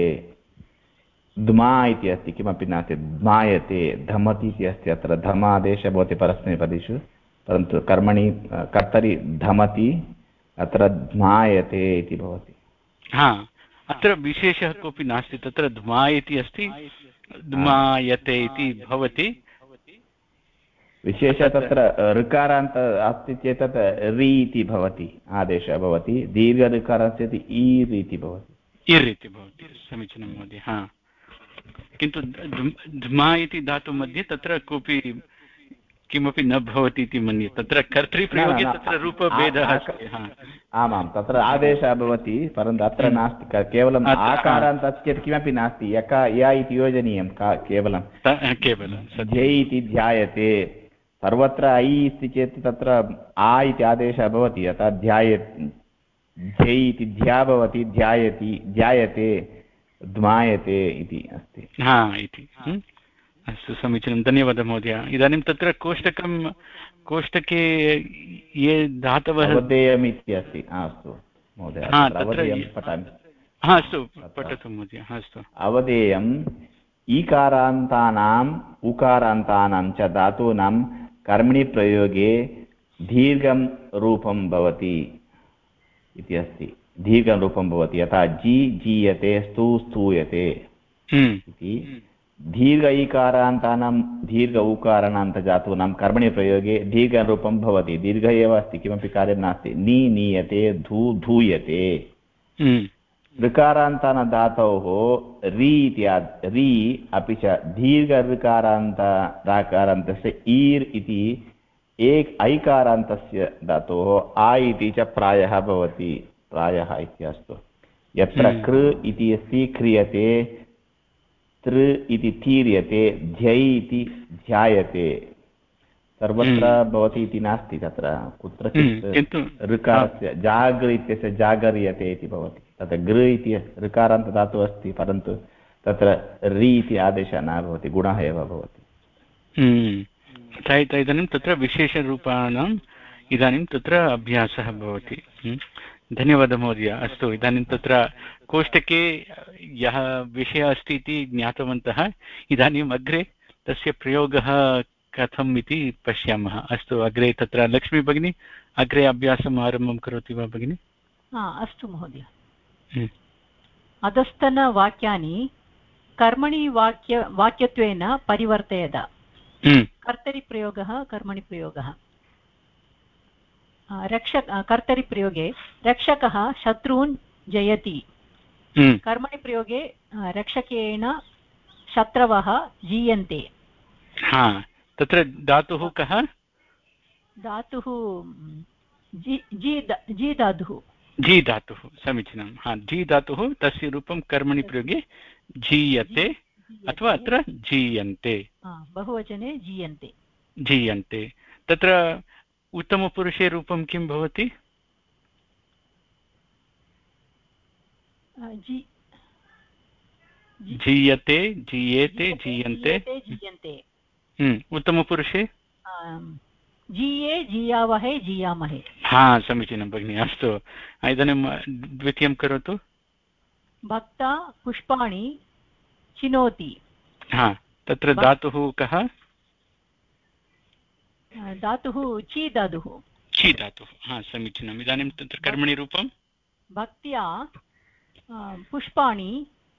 द्मा इति अस्ति, किमपि नास्ति, द्मायते, धमति इति अस्ति, अत्र धमादेशः भवति परस्मैपदेषु, परन्तु कर्मणि कर्तरि धमति, अत्र ध्मायते इति भवति। अत्र विशेषः कोऽपि नास्ति, तत्र ध्मायति अस्ति, ध्मायते इति भवति। विशेषः तत्र ऋकारान्त अस्ति चेत् तत् रि इति भवति, आदेशः भवति, दीर्घऋकारः चेत् ईर् इति भवति, इर् इति भवति। समीचीनं महोदय। किन्तु ध्मा इति धातु मध्ये तत्र कोऽपि किमपि न भवति इति मन्ये, तत्र कर्तृप्रयोगे तत्र रूपभेदः अस्ति। आमां, तत्र आदेशः भवति, परन्तु अत्र नास्ति, केवलम् आकारान्त चेत् किमपि नास्ति, या इति योजनीयं, केवलं ध्यै इति ध्यायते, सर्वत्र ऐ अस्ति चेत् तत्र आ इति आदेशः भवति, अतः ध्यै इति ध्या भवति, ध्यायते, ध्मायते इति अस्ति। अस्तु, समीचीनं, धन्यवादः महोदय। इदानीं तत्र कोष्टके ये धातवः अवधेयम् इति अस्ति। अस्तु महोदय, पठामि। अस्तु, पठतु महोदय। अस्तु, अवधेयम् ईकारान्तानाम् उकारान्तानां च धातूनां कर्मणि प्रयोगे दीर्घं रूपं भवति इति अस्ति, दीर्घं रूपं भवति, यथा जीयते, स्तूयते इति। दीर्घ ईकारान्तानां दीर्घ उकाराणान्त धातूनां कर्मणि प्रयोगे दीर्घरूपं भवति, दीर्घ एव अस्ति, किमपि कार्यं नास्ति। नीयते, धूयते। ऋकारान्तान धातोः रि इति रि अपि च दीर्घ ऋकारान्तस्य ईर् इति ऐकारान्तस्य धातोः आ इति च प्रायः भवति, प्रायः इति अस्तु। यत्र कृ इति अस्ति क्रियते, तृ इति तीर्यते, ध्यै इति ध्यायते, सर्वत्र भवति इति नास्ति, तत्र कुत्रचित् ऋकारस्य जागृ इत्यस्य जागर्यते इति भवति, तत्र गृ इति ऋकारान्त धातुः अस्ति, परन्तु तत्र रि इति आदेशः न भवति, गुणः एव भवति। इदानीं तत्र विशेषरूपाणाम् इदानीं तत्र अभ्यासः भवति। धन्यवादः महोदय। अस्तु, इदानीं तत्र कोष्टके यः विषयः अस्ति इति ज्ञातवन्तः, इदानीम् अग्रे तस्य प्रयोगः कथम् इति पश्यामः। अस्तु, अग्रे तत्र लक्ष्मी भगिनी अग्रे अभ्यासम् आरम्भं करोति वा भगिनी? अस्तु महोदय। अधस्तनवाक्यानि कर्मणि वाक्यत्वेन परिवर्तयेद। कर्तरिप्रयोगः, कर्मणि प्रयोगः। कर्तरिप्रयोगे रक्षकः शत्रून् जयति, कर्मणि प्रयोगे रक्षकेण शत्रवः जीयन्ते। तत्र धातुः कः? धातुः जी धातुः। जी धातुः, समीचीनं। जी धातुः, तस्य रूपं कर्मणि प्रयोगे जीयते अथवा अत्र जीयन्ते, बहुवचने जीयन्ते। जीयन्ते। तत्र उत्तमपुरुषे रूपं किं भवति? जीयते जीयेते जीयन्ते जीयन्ते उत्तमपुरुषे जीये जीयावहे जीयामहे। हा समीचीनं भगिनि अस्तु इदानीं द्वितीयं करोतु। भक्ता पुष्पाणि चिनोति। हा तत्र धातुः कः? धातुः ची धातुः। ची धातुः हा समीचीनम्। इदानीं तत्र कर्मणि रूपं भक्त्या पुष्पाणि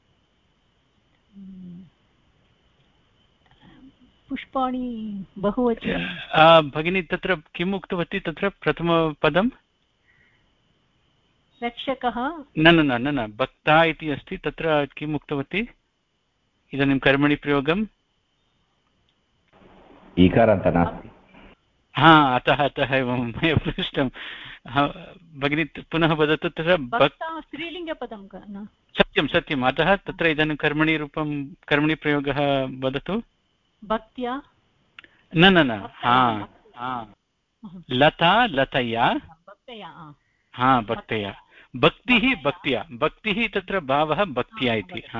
पुष्पाणि बहुवचने भगिनी तत्र किम् उक्तवती तत्र प्रथमपदं? रक्षकः न न न न भक्ता इति अस्ति तत्र किम् उक्तवती? इदानीं कर्मणि प्रयोगम् ईकारान्त नास्ति। हा अतः अतः एवं मया पृष्टं भगिनी पुनः वदतु। तत्र स्त्रीलिङ्गपदं सत्यं सत्यम् अतः तत्र इदानीं कर्मणि रूपं कर्मणि प्रयोगः वदतु। भक्त्या न न न हा लता लतया हा भक्तया भक्तिः भक्त्या भक्तिः तत्र भावः भक्त्या इति हा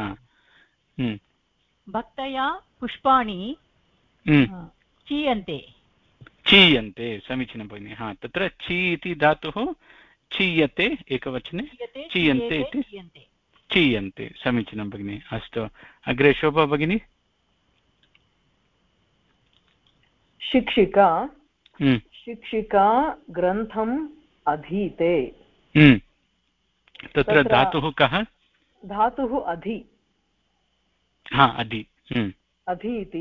भक्तया पुष्पाणि चीयन्ते चीयन्ते समीचीनं भगिनि। हा तत्र ची इति धातुः चीयते एकवचने चीयन्ते इति चीयन्ते समीचीनं भगिनि। अस्तु अग्रे शोभा भगिनी। शिक्षिका शिक्षिका ग्रन्थम् अधीते। तत्र धातुः कः? धातुः अधि। हा अधि अधि इति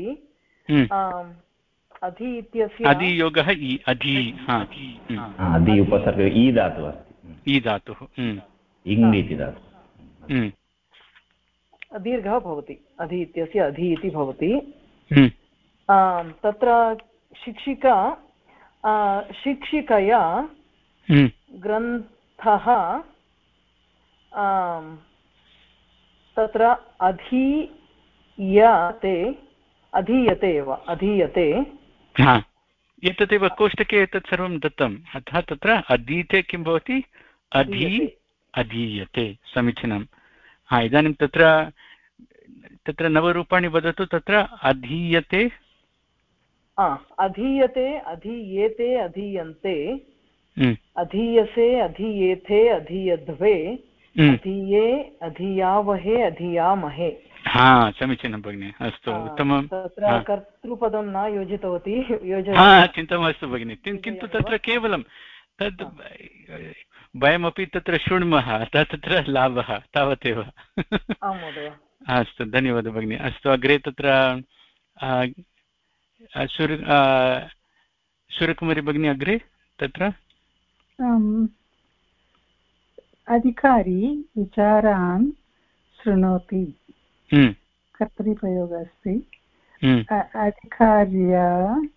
अधि इत्यस्य अधियोगः इ अधि अधि उपसर्ग इ धातुः अस्ति। इ धातुः इङ् इति धातुः दीर्घः भवति। अधि इत्यस्य अधि इति भवति। तत्र शिक्षिका शिक्षिकया ग्रन्थः तत्र अधीयते एव अधीयते। एतदेव कोष्टके एतत् सर्वं दत्तम् अतः तत्र अधीते किं भवति? अधीयते समीचीनं। हा इदानीं तत्र नवरूपाणि वदतु। तत्र अधीयते अधीयते अधीयेते अधीयन्ते अधीयसे अधीयेथे अधीयध्वे अधीये अधीयावहे अधीयामहे। हा समीचीनं भगिनि अस्तु उत्तमं। तत्र कर्तृपदं न योजितवती। चिन्ता मास्तु भगिनि किन्तु तत्र केवलं तद् वयमपि तत्र शृण्मः अतः तत्र लाभः तावदेव। अस्तु धन्यवादः भगिनि। अस्तु अग्रे तत्र सूर्यकुमारी भगिनी अग्रे तत्र अधिकारी विचारान् शृणोति। कर्तरिप्रयोगः अस्ति। अधिकार्या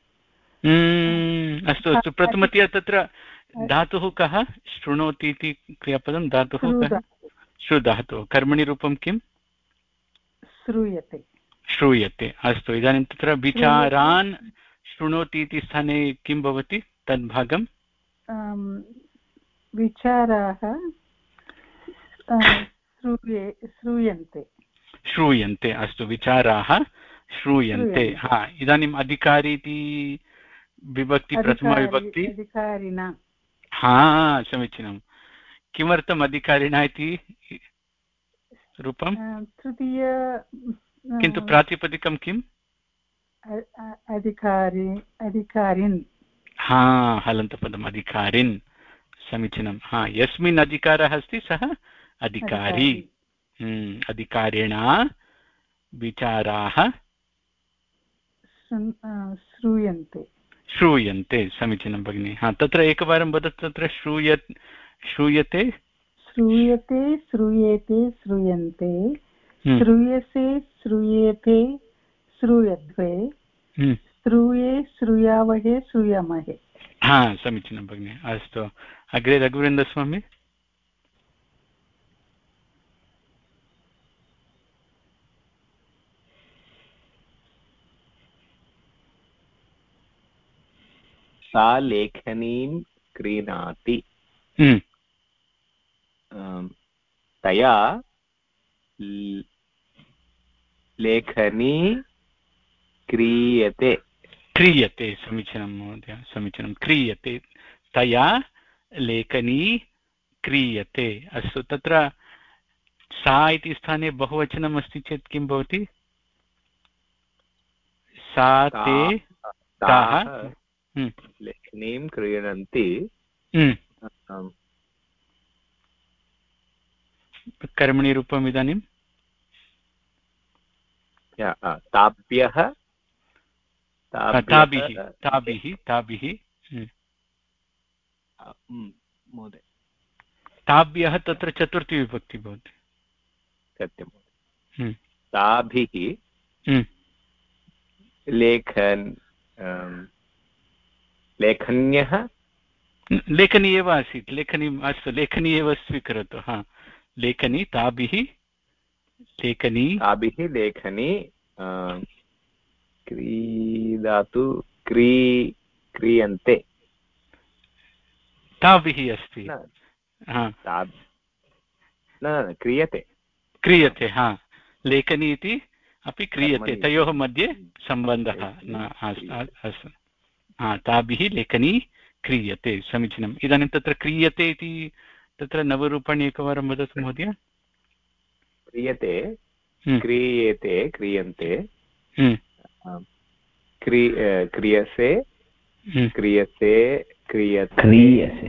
अस्तु अस्तु प्रथमतया तत्र धातुः कः? शृणोति इति क्रियापदं धातुः कः? श्रुधातुः। कर्मणि रूपं किं? श्रूयते। श्रूयते अस्तु। इदानीं तत्र विचारान् शृणोति इति स्थाने किं भवति तद्भागं? विचाराः श्रूयन्ते। श्रूयन्ते अस्तु विचाराः श्रूयन्ते। हा इदानीम् अधिकारी इति विभक्ति प्रथमाविभक्ति अधिकारिणा। हा समीचीनं। किमर्थम् अधिकारिणा इति रूपं? तृतीय किन्तु प्रातिपदिकं किम्? अधिकारिन्। हा हलन्तपदम् अधिकारिन् समीचीनं। हा यस्मिन् अधिकारः अस्ति सः अधिकारी। अधिकारिणा विचाराः श्रूयन्ते। श्रूयन्ते समीचीनं भगिनि। हा तत्र एकवारं वदतु। तत्र श्रूयते श्रूयते श्रूयेते श्रूयन्ते श्रूयसे श्रूयेते श्रूयध्वे श्रूये श्रूयावहे श्रूयामहे। हा समीचीनं भगिनि। अस्तु अग्रे रघुवृन्दस्वामी। सा लेखनीं क्रीणाति। तया लेखनी क्रियते क्रियते समीचीनं महोदय समीचीनं क्रियते तया लेखनी क्रियते अस्तु तत्र सा इति स्थाने बहुवचनम् अस्ति चेत् किं भवति सा ते ताः लेखनीं क्रीणन्ति कर्मणि रूपम् इदानीं ताभ्यः महोदय ताभ्यः तत्र चतुर्थी विभक्ति भवति सत्यं ताभिः लेखन्यः लेखनी एव आसीत् लेखनी अस्तु लेखनी एव स्वीकरोतु लेखनी ताभिः लेखनी क्रीडातु क्रियन्ते ताभिः अस्ति न क्रियते लेखनी इति अपि क्रियते तयोः मध्ये सम्बन्धः अस्तु ताभिः लेखनी क्रियते समीचीनम् इदानीं तत्र क्रियते इति तत्र नवरूपाणि एकवारं वदतु महोदय क्रियते क्रियते क्रियन्ते क्रियसे क्रियते क्रियते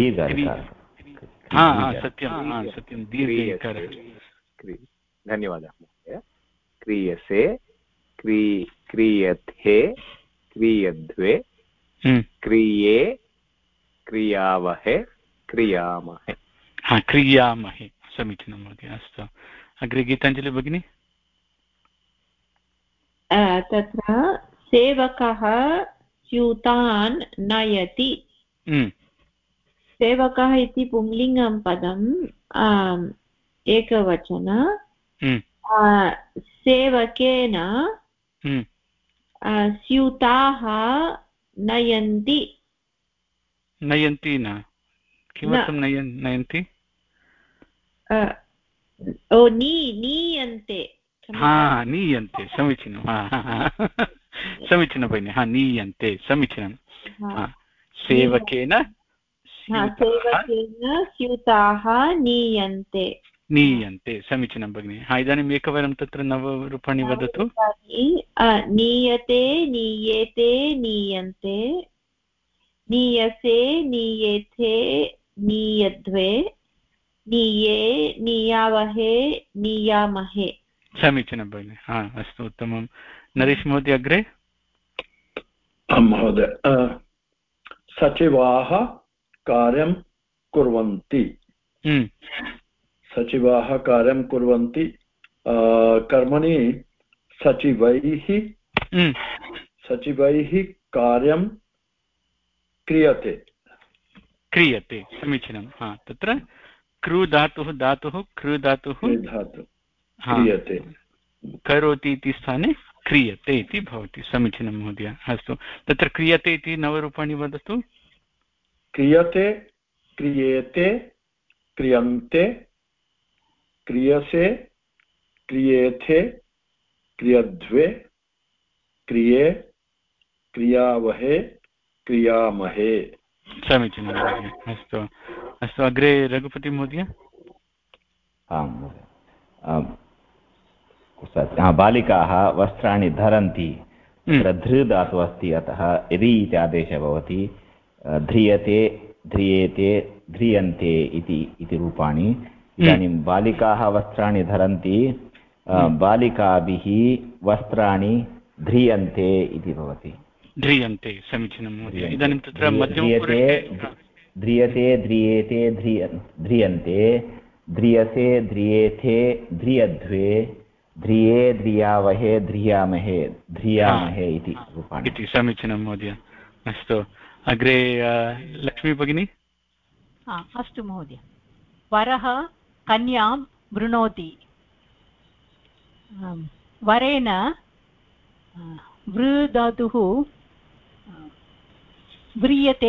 सत्यं दीर्घकारः धन्यवादः महोदय क्रियसे क्रियते क्रियध्वे क्रिये क्रियावहे क्रियामहे क्रियामहे समीचीनं महोदय अस्तु अग्रे गीताञ्जलि भगिनी तत्र सेवकः स्यूतान् नयति सेवकः इति पुंलिङ्गं पदम् एकवचन सेवकेन स्यूताः नयन्ति न किमर्थं नयन्ति नीयन्ते नीयन्ते समीचीनं समीचीनं भगिनि नीयन्ते समीचीनं सेवकेन स्यूताः नीयन्ते समीचीनं भगिनि इदानीम् एकवारं तत्र नवरूपाणि वदतु नीयते नीयेते नीयन्ते नीयसे नीयेथे नीयध्वे नीये नीयावहे नीयामहे समीचीनं भगिनि अस्तु उत्तमं नरेश महोदय अग्रे महोदय सचिवाः कार्यं कुर्वन्ति सचिवाः कार्यं कुर्वन्ति कर्मणि सचिवैः कार्यं क्रियते समीचीनं तत्र कृ धातुः क्रियते करोति इति स्थाने क्रियते इति भवति समीचीनं महोदय अस्तु तत्र क्रियते इति नवरूपाणि वदतु क्रियते क्रियेते क्रियन्ते क्रियसे क्रियेथे क्रियध्वे क्रिये क्रियावहे क्रियामहे समीचीनं महोदय अस्तु अस्तु अग्रे रघुपति महोदय बालिकाः वस्त्राणि धरन्ति धृ धातुः अस्ति अतः रि इति आदेशः भवति ध्रियते ध्रियेते ध्रियन्ते इति रूपाणि इदानीं बालिकाः वस्त्राणि धरन्ति बालिकाभिः वस्त्राणि ध्रियन्ते इति भवति ध्रियन्ते समीचीनं महोदय इदानीं तत्र ध्रियते ध्रियेते ध्रियन्ते ध्रियसे ध्रियेथे ध्रियध्वे ध्रिये ध्रियावहे ध्रियामहे इति रूपाणि इति समीचीनं महोदय अस्तु अग्रे लक्ष्मी भगिनी अस्तु महोदय वरः कन्यां वृणोति वरेण वृ धातुः व्रियते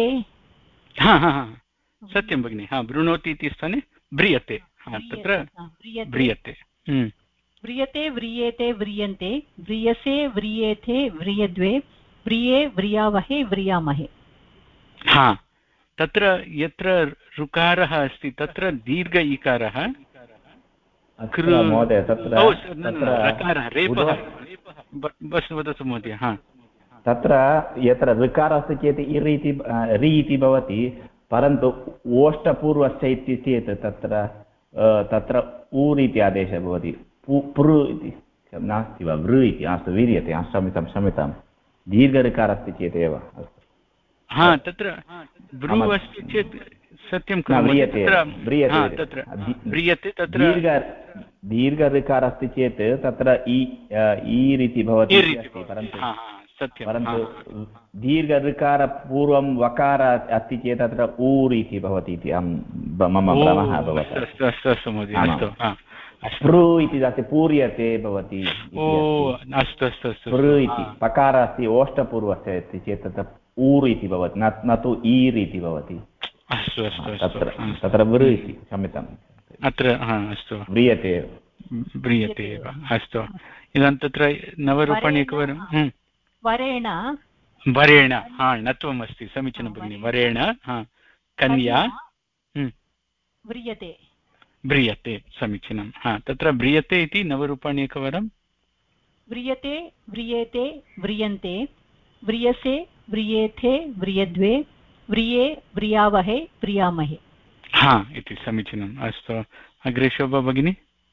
सत्यं भगिनि वृणोति इति स्थाने व्रियते तत्र व्रियते व्रियते व्रियेते व्रियन्ते व्रियसे व्रियेथे व्रियद्वे व्रिये व्रियावहे व्रियामहे। हा, तत्र यत्र ऋकारः अस्ति तत्र दीर्घ इकारः, महोदय तत्र रकारः रेपः, वदतु महोदय। हा, तत्र यत्र ऋकारः अस्ति चेत् इर् इति रि इति भवति, परन्तु ओष्ठपूर्वस्य इति चेत् तत्र ऊर् इति आदेशः भवति। पृ इति नास्ति वा, वृ इति। अस्तु, वीर्यते। क्षम्यतां, दीर्घऋकारः अस्ति चेत् एव। अस्तु, हा, तत्र भ्रू अस्ति चेत् सत्यं व्रियते, तत्र दीर्घऋकारः अस्ति चेत् तत्र ईर् इति भवति, परन्तु दीर्घऋकारपूर्वं वकार अस्ति चेत् तत्र ऊर् इति भवति इति मम भ्रमः भवति। पृ इति अस्ति, पूर्यते भवति। पृ इति पकारः अस्ति ओष्ठपूर्वस्य अस्ति चेत् तत्र ऊर् इति भवति, न तु ईर् इति भवति। तत्र वृ इति, क्षम्यताम्, अत्र अस्तु, व्रियते एव। अस्तु, इदानीं तत्र नवरूपाणि एकवारं वरेण वरेण, हा, णत्वम् अस्ति, समीचीनं भगिनि। वरेण, हा, कन्या व्रियते व्रियते, समीचीनं। हा, तत्र व्रियते इति नवरूपाणि एकवारं। व्रियते व्रियेते व्रियन्ते व्रियसे व्रियेथे व्रियद्वे व्रिये व्रियावहे व्रियामहे। हा इति, समीचीनम्। अस्तु, अग्रे शोभा भगिनी।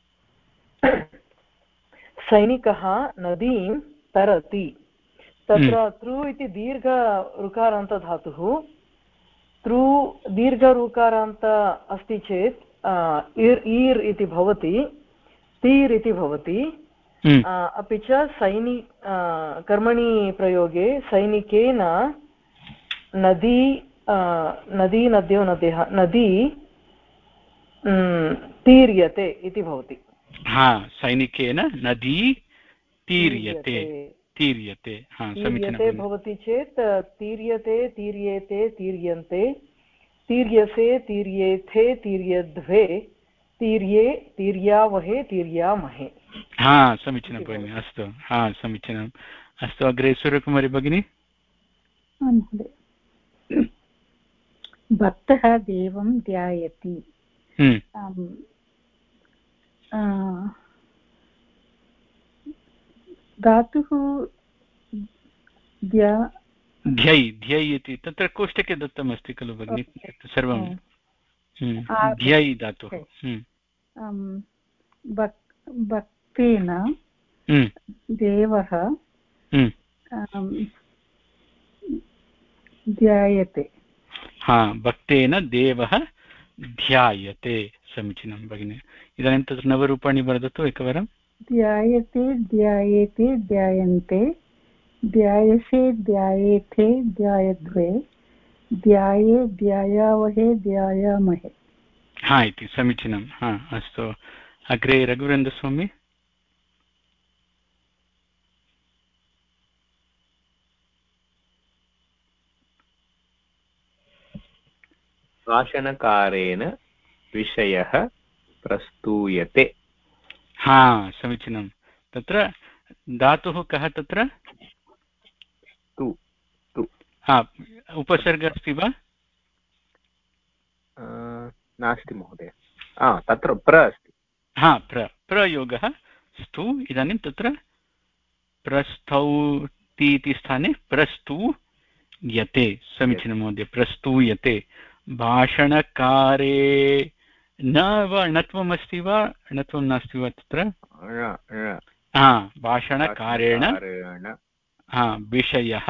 सैनिकः नदीं तरति। तत्र तृ इति दीर्घ ऋकारान्तधातुः। तृ दीर्घऋकारान्त अस्ति चेत् ईर् इति भवति, तीर् इति भवति। अपि च कर्मणि प्रयोगे सैनिकेन नदी नद्यो नद्यः नदी तीर्यते इति भवति। हा, सैनिकेन नदी तीर्यते भवति चेत् तीर्यते तीर्येते तीर्यन्ते तीर्यसे तीर्येथे तीर्यद्वे तीर्ये तीर्यावहे तीर्यामहे। हा, समीचीनं भगिनि। अस्तु, हा, समीचीनम्। अस्तु, अग्रे सूर्यकुमारी भगिनी। भक्तः देवं ध्यायति। धातुः ध्यै इति तत्र कोष्टके दत्तमस्ति खलु भगिनि, सर्वं ध्यै धातुः। भक्तेन देवः ध्यायते। हा, भक्तेन देवः ध्यायते, समीचीनं भगिनि। इदानीं तत्र नवरूपाणि वदतु एकवारं। ध्यायते ध्यायेते ध्यायन्ते ध्यायसे ध्यायेथे ध्यायद्वे ध्याये ध्यायावहे ध्यायामहे। हा इति, समीचीनं। हा, अस्तु, अग्रे रघुवीरेन्द्रस्वामी। भाषणकारेण विषयः प्रस्तूयते। हा, समीचीनं। तत्र धातुः कः तत्र? हा, उपसर्ग अस्ति वा? नास्ति महोदय, तत्र प्र अस्ति। हा, प्रयोगः स्तु। इदानीं तत्र प्रस्थौति इति स्थाने प्रस्तूयते, समीचीनं महोदय, प्रस्तूयते। भाषणकारे न वा णत्वम् अस्ति वा, णत्वं नास्ति वा तत्र? भाषणकारेण विषयः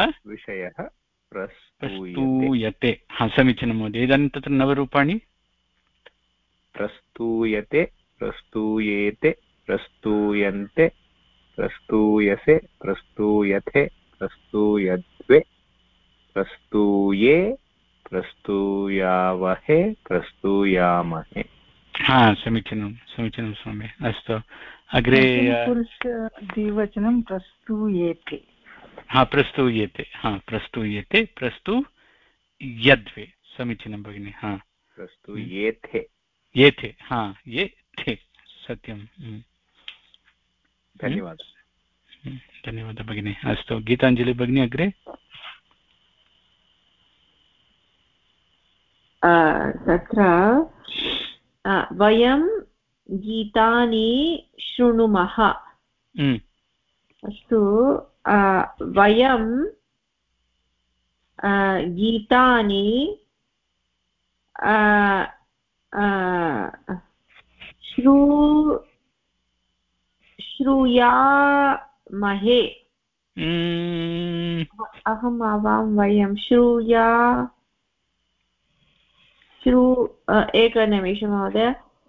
प्रस्तूयते। हा, समीचीनं महोदय। इदानीं तत्र नवरूपाणि। प्रस्तूयते प्रस्तूयेते प्रस्तूयन्ते प्रस्तूयसे प्रस्तूयथे प्रस्तूयद्वे प्रस्तूये प्रस्तूयावहे प्रस्तूयामहे। हा, समीचीनं स्वामी। अस्तु, अग्रे द्विवचनं प्रस्तूयेते। हा, प्रस्तूयेते, हा, प्रस्तूयेते प्रस्तूयद्वे, समीचीनं भगिनि। हा, प्रस्तूयेथे, येथे, हा, येथे, सत्यं। धन्यवादः। धन्यवादः भगिनी। अस्तु, गीताञ्जलि भगिनी अग्रे। तत्र वयं गीतानि शृणुमः। अस्तु, वयं गीतानि श्रूयामहे। अहम् आवां वयं एकनिमिषं महोदय।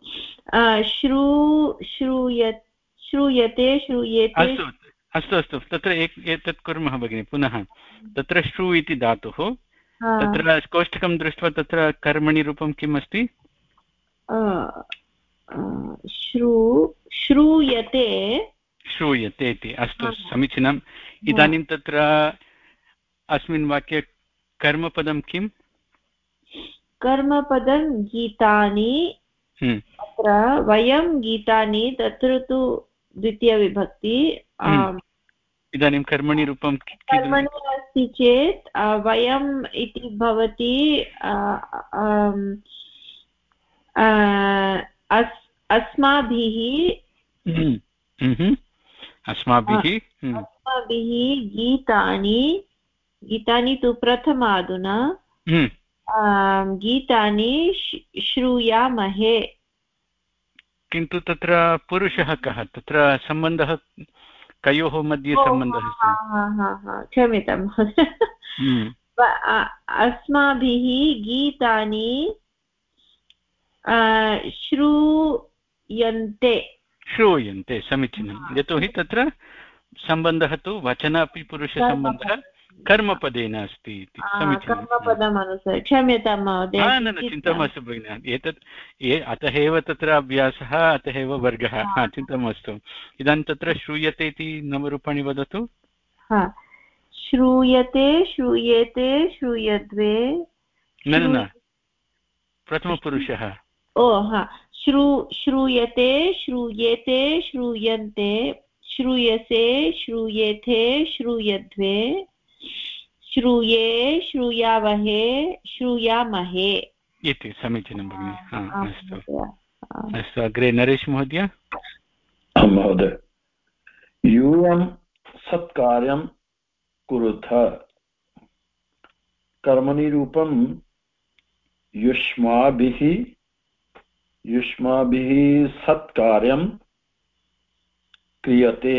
श्रूयते श्रूयेते। अस्तु अस्तु, तत्र एतत् कुर्मः भगिनि पुनः। तत्र श्रू इति धातुः, तत्र कोष्टकं दृष्ट्वा तत्र कर्मणि रूपं किम् अस्ति? श्रूयते श्रूयते इति। अस्तु, समीचीनम्। इदानीं तत्र अस्मिन् वाक्ये कर्मपदं किम्? कर्मपदं गीतानि। अत्र वयं गीतानि, तत्र तु द्वितीयविभक्ति। इदानीं कर्मणि रूपं कर्मणि अस्ति चेत् वयम् इति भवति अस्माभिः। गीतानि तु प्रथमादुना गीतानि श्रूयामहे। किन्तु तत्र पुरुषः कः? तत्र सम्बन्धः कयोः मध्ये सम्बन्धः अस्ति? क्षम्यतां महोदय। अस्माभिः गीतानि श्रूयन्ते। समीचीनं। यतोहि तत्र सम्बन्धः तु वचन अपि पुरुषसम्बन्धः कर्मपदेन अस्ति इति। कर्मपदम् अनुसृत्य। क्षम्यतां महोदय। न चिन्ता मास्तु भगिनि, एतत् अतः एव तत्र अभ्यासः, अतः एव वर्गः। चिन्ता मास्तु। इदानीं तत्र श्रूयते इति नवरूपाणि वदतु। श्रूयते श्रूयेते श्रूयद्वे। न प्रथमपुरुषः। श्रूयते श्रूयेते श्रूयन्ते श्रूयसे श्रूयेथे श्रूयद्वे श्रूये श्रूयावहे श्रूयामहे इति। समीचीनं भगिनि। अस्तु अस्तु, अग्रे नरेश महोदय। महोदय, यूयं सत्कार्यं कुरुथ। कर्मणि रूपं युष्माभिः सत्कार्यं क्रियते।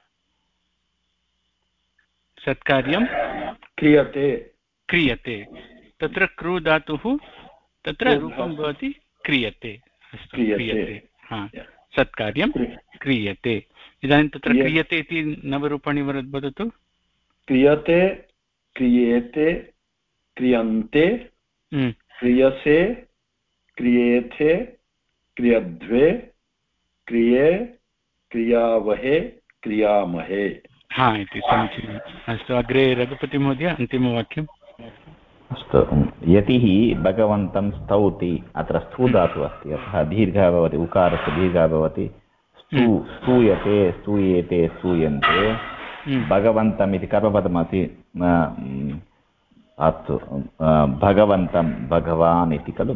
सत्कार्यं क्रियते। तत्र क्रू धातुः, तत्र रूपं भवति क्रियते। अस्तु, क्रियते। सत्कार्यं क्रियते। इदानीं तत्र क्रियते इति नवरूपाणि वदतु। क्रियते, क्रियेते, क्रियन्ते, क्रियसे, क्रियेथे, क्रियद्वे, क्रिये, क्रियावहे, क्रियामहे। इति। समीचीनम्। अस्तु, अग्रे रघुपति महोदय, अन्तिमवाक्यम्। अस्तु, यतिः भगवन्तं स्तौति। अत्र स्तू धातुः अस्ति, अतः दीर्घः भवति, उकारस्य दीर्घः भवति। स्तूयते स्तूयेते स्तूयन्ते। भगवन्तम् इति कर्मपदमस्ति। अस्तु, भगवन्तं भगवान् इति खलु।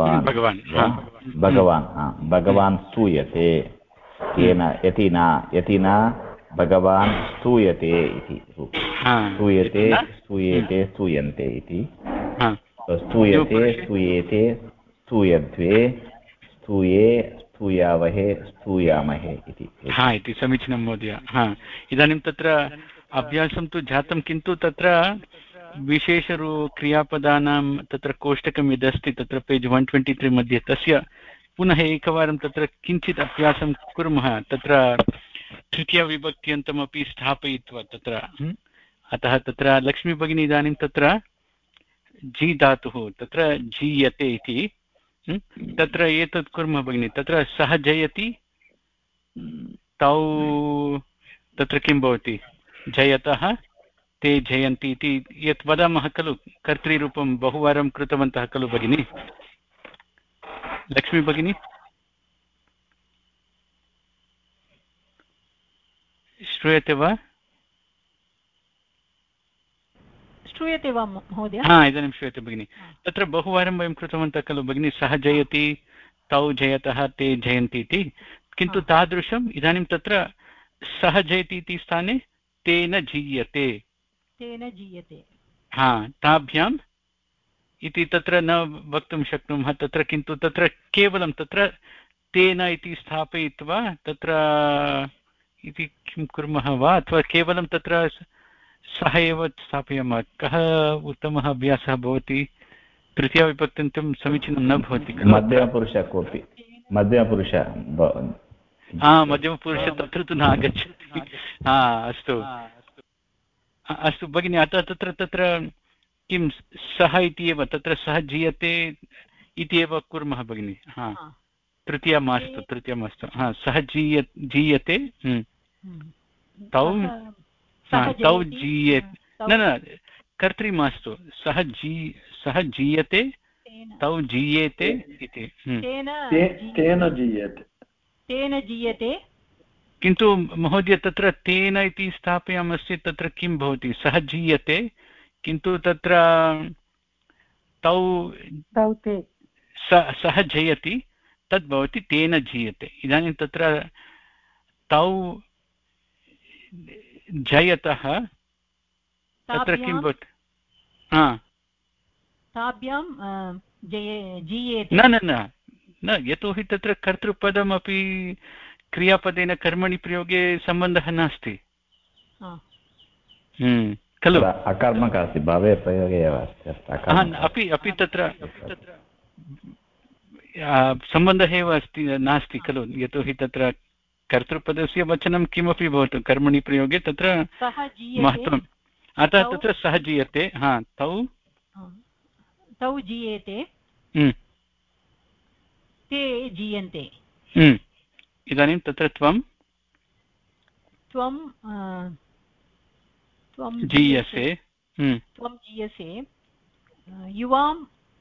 भगवान् स्तूयते। केन? यतिना भगवान् स्तूयते इति। स्तूयते स्तूयेते स्तूयन्ते इति। स्तूयते स्तूयेते स्तूयद्वे स्तूये स्तूयावहे स्तूयामहे इति। इति। समीचीनं महोदय। इदानीं तत्र अभ्यासं तु जातं, किन्तु तत्र विशेषक्रियापदानां तत्र कोष्टकं यदस्ति तत्र पेज् 123 मध्ये, तस्य पुनः एकवारं तत्र किञ्चित् अभ्यासं कुर्मः। तत्र तृतीयविभक्त्यन्तमपि स्थापयित्वा तत्र। अतः तत्र लक्ष्मी भगिनी इदानीं तत्र जी धातुः तत्र जीयते इति, तत्र एतत् कुर्मः भगिनि। तत्र सः जयति, तौ तत्र किं भवति? जयतः ते जयन्ति इति यत् वदामः खलु, कर्तृरूपं बहुवारं कृतवन्तः खलु भगिनि। लक्ष्मी भगिनी। श्रूयते वा? श्रूयते वा महोदय? हा, इदानीं श्रूयते भगिनि। तत्र बहुवारं वयं कृतवन्तः खलु भगिनि, सः जयति, तौ जयतः, ते जयन्ति इति। किन्तु तादृशम् इदानीं तत्र सः जयति इति स्थाने तेन जीयते, तेन जीयते, हा, ताभ्याम् इति तत्र न वक्तुं शक्नुमः तत्र। किन्तु तत्र केवलं तत्र तेन इति स्थापयित्वा तत्र इति किं कुर्मः वा, अथवा केवलं तत्र सः एव स्थापयामः? कः उत्तमः अभ्यासः भवति? तृतीयाविभक्त्यन्तं समीचीनं न भवति खलु। मध्यमपुरुषः कोऽपि, मध्यमपुरुषः, मध्यमपुरुषः तत्र तु न आगच्छति। अस्तु अस्तु भगिनि, अतः तत्र किं सः इति एव, तत्र सः जीयते इति एव कुर्मः भगिनि। तृतीया मास्तु। सः जीयते, तौ जीयेत्, न कर्तृ मास्तु, सः जीयते, तौ जीयेते इति। तेन जीयते। किन्तु महोदय तत्र तेन इति स्थापयामश्चेत् तत्र किं भवति? सः जीयते, किन्तु तत्र तौ सः जयति, तद् भवति तेन जीयते। इदानीं तत्र तौ जयतः तत्र किं भवति? ताभ्यां जीयेते। न, यतोहि तत्र कर्तृपदमपि क्रियापदेन कर्मणि प्रयोगे सम्बन्धः नास्ति खलु। अकर्मकः अस्ति, भवे प्रयोगे एव अस्ति। अपि तत्र सम्बन्धः एव अस्ति नास्ति खलु, यतोहि तत्र कर्तृपदस्य वचनं किमपि भवतु कर्मणि प्रयोगे तत्र महत्त्वम्। अतः तत्र सः जीयते, तौ जीयेते, ते जीयन्ते। इदानीं तत्र त्वं जीयसे, युवां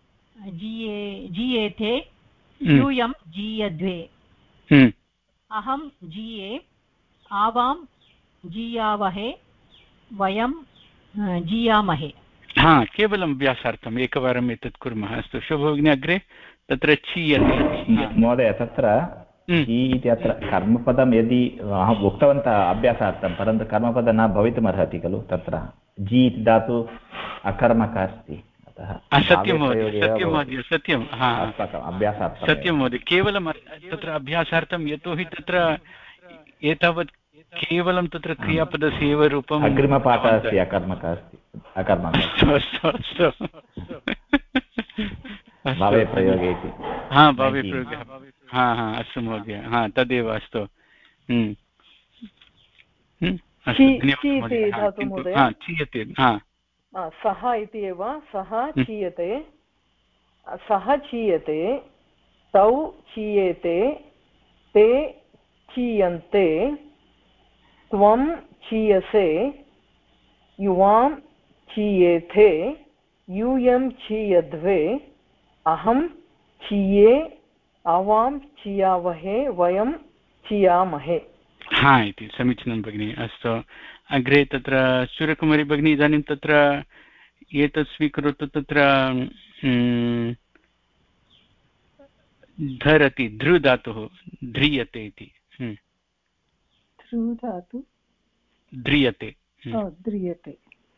जीयेते, यूयं जीयद्वे, अहं जीये, आवां जीयावहे, वयं जीयामहे। केवलं व्यासार्थम् एकवारम् एतत् कुर्मः। अस्तु शोभगिनी, अग्रे तत्र चीयते। महोदय तत्र ची इति अत्र कर्मपदं यदि अहम् उक्तवन्तः अभ्यासार्थं, परन्तु कर्मपदं न भवितुमर्हति खलु। तत्र जी इति धातु अकर्मकः अस्ति, अतः सत्यं महोदय, सत्यम् अभ्यासार्थं सत्यं महोदय, केवलं तत्र अभ्यासार्थं, यतोहि तत्र एतावत् केवलं तत्र क्रियापदस्य एव रूपम्। अग्रिमपाठः अस्ति अकर्मकः अस्ति, अकर्मकः। अस्तु भावे प्रयोगे इति। भावे प्रयोगः। अस्तु महोदय, तदेव। अस्तु चीयते, सः इति एव, सः चीयते, सः चीयते, तौ चीयेते, ते चीयन्ते, त्वं चीयसे, युवां चीयेथे, यूयं चीयद्वे, अहं चीये, आवां चीयावहे, वयं चीयामहे। इति समीचीनं भगिनि। अस्तु अग्रे तत्र सूर्यकुमारी भगिनी, इदानीं तत्र एतत् स्वीकरोतु। तत्र धरति, धृधातुः, ध्रियते इति। ध्रियते, ध्रियते।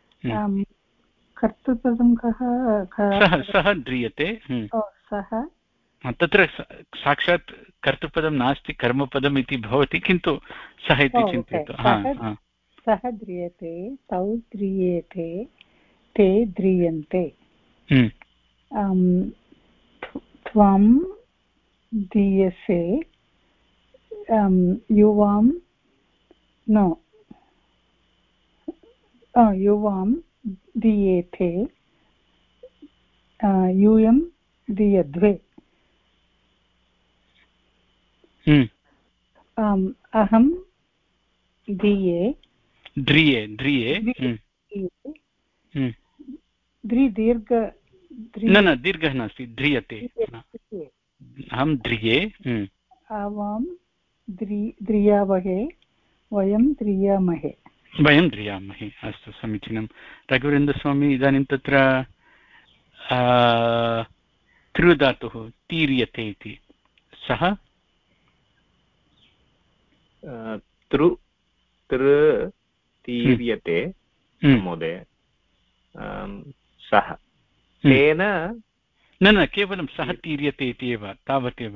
कर्तृपदं कः? सः ध्रियते। सः तत्र साक्षात् कर्तृपदं नास्ति, कर्मपदम् इति भवति, किन्तु सः इति चिन्तयतु। सः ध्रियते, तौ ध्रियेते, ते ध्रियन्ते, त्वं ध्रियसे, युवां ध्रियेथे, यूयं ध्रियद्वे, अहं ध्रिये, दीर्घ न दीर्घः नास्ति, ध्रियते। अहं ध्रिये, आवां ध्रियावहे, वयं क्रियामहे अस्तु समीचीनं रघुवीरेन्द्रस्वामी इदानीं तत्र तृ धातुः तीर्यते इति सः तीर्यते महोदय सः तेन न केवलं सः तीर्यते इति एव तावदेव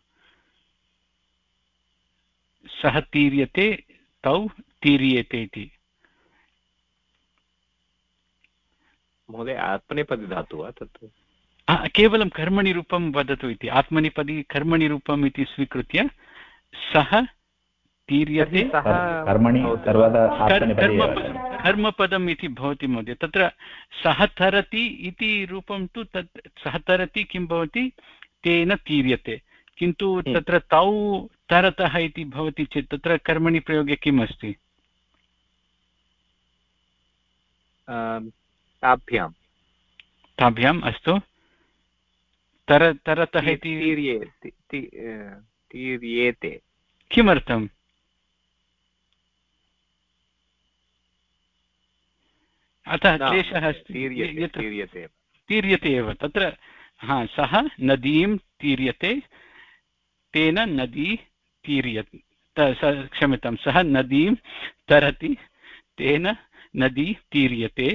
सः तीर्यते तौ तीर्येते इति महोदय आत्मनेपदी धातुः वा तत् केवलं कर्मणि रूपं वदतु इति आत्मनेपदी कर्मणि रूपम् इति स्वीकृत्य सः तीर्यते कर्मपदम् इति भवति महोदय तत्र सः तरति इति रूपं तु तत् सः तरति किं भवति तेन तीर्यते किन्तु तत्र तौ तरतः इति भवति चेत् तत्र कर्मणि प्रयोगे किम् अस्ति ताभ्याम् अस्तु तरतः इति तीर्येते किमर्थम् अतः क्लेशः अस्ति तीर्यते एव तत्र सः नदीं तीर्यते तेन नदी तीर्यते क्षम्यतां सः नदीं तरति तेन नदी तीर्यते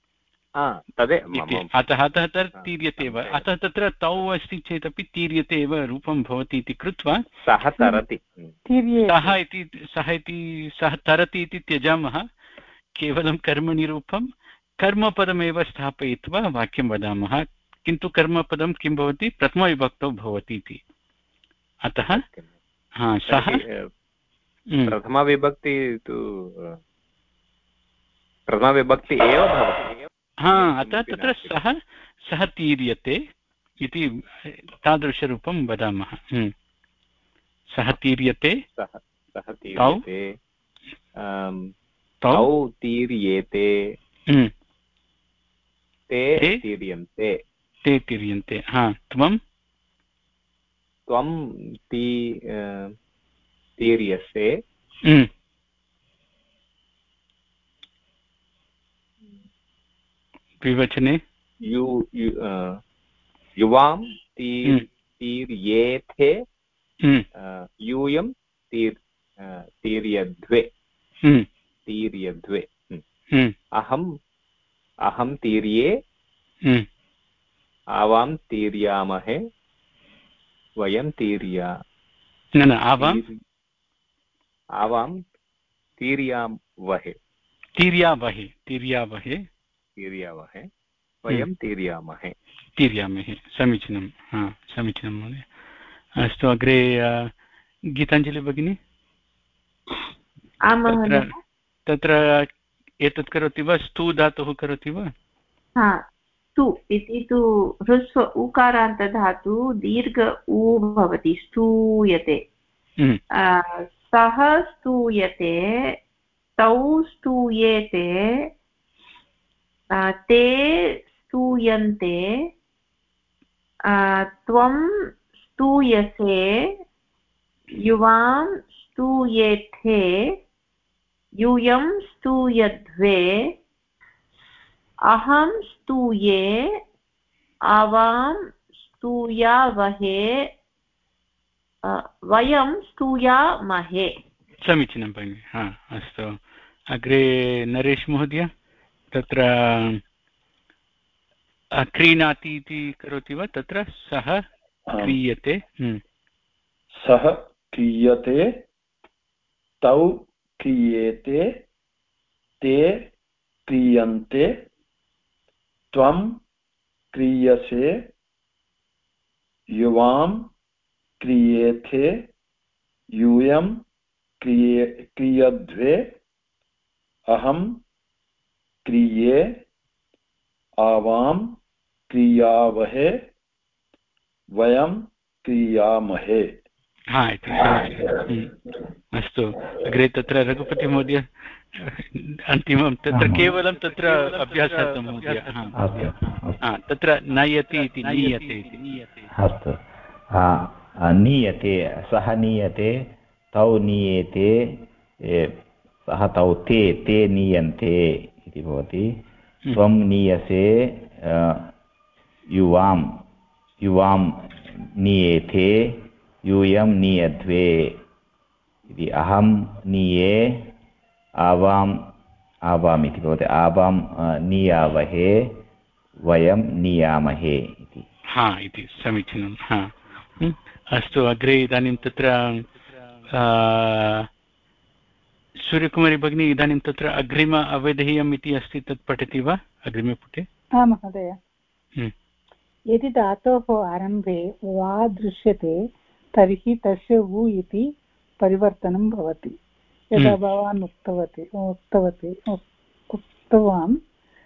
अतः तीर्यते एव अतः तत्र तौ अस्ति चेदपि तीर्यते एव रूपं भवति इति कृत्वा सः तरति सः तरति इति त्यजामः केवलं कर्मणि रूपं कर्मपदमेव स्थापयित्वा वाक्यं वदामः किन्तु कर्मपदं किं भवति प्रथमविभक्तौ भवति इति अतः सः प्रथमविभक्ति एव भवति अतः तत्र सः तीर्यते इति तादृशरूपं वदामः सः तीर्यते तौ तीर्येते ते तीर्यन्ते त्वं तीर्यसे विवचने युवां तीर्येथे यूयं तीर्यद्वे अहं तीर्ये आवां तीर्यामहे वयं आवां तीर्यावहे वयं तीर्यामहे समीचीनं समीचीनं महोदय अस्तु अग्रे गीताञ्जलि भगिनी तत्र एतत् करोति वा स्तु धातुः करोति वा स्तु इति तु ह्रस्व उकारान्तधातु दीर्घ उ भवति स्तूयते सः स्तूयते तौ स्तूयेते ते स्तूयन्ते त्वं स्तूयसे युवां स्तूयेथे यूयं स्तूयध्वे अहं स्तूये आवां स्तूयावहे वयं स्तूयामहे समीचीनं भगिनि अस्तु अग्रे नरेश महोदय तत्र क्रीणाति इति करोति वा तत्र सः क्रियते सः क्रियते तौ क्रियेते ते क्रियन्ते त्वं क्रियसे युवां क्रियेथे यूयं क्रियद्वे अहं क्रिये आवां क्रियावहे वयं क्रियामहे अस्तु अग्रे तत्र रघुपतिमहोदय अन्तिमं तत्र केवलं तत्र अभ्यासार्थं महोदय तत्र नयति इति नीयते इति अस्तु नीयते सः नीयते तौ नीयेते सः तौ ते नीयन्ते इति भवति त्वं नीयसे युवां नीयेथे यूयं नीयध्वे इति अहं नीये आवाम् इति भवति आवां नीयावहे वयं नीयामहे इति इति समीचीनं अस्तु अग्रे इदानीं तत्र सूर्यकुमारी भगिनी इदानीं तत्र अग्रिम अवधेयम् इति अस्ति तत् पठति वा अग्रिमे पुटे महोदय यदि धातोः आरम्भे वा दृश्यते तर्हि तस्य उ इति परिवर्तनं भवति यदा भवान् उक्तवान्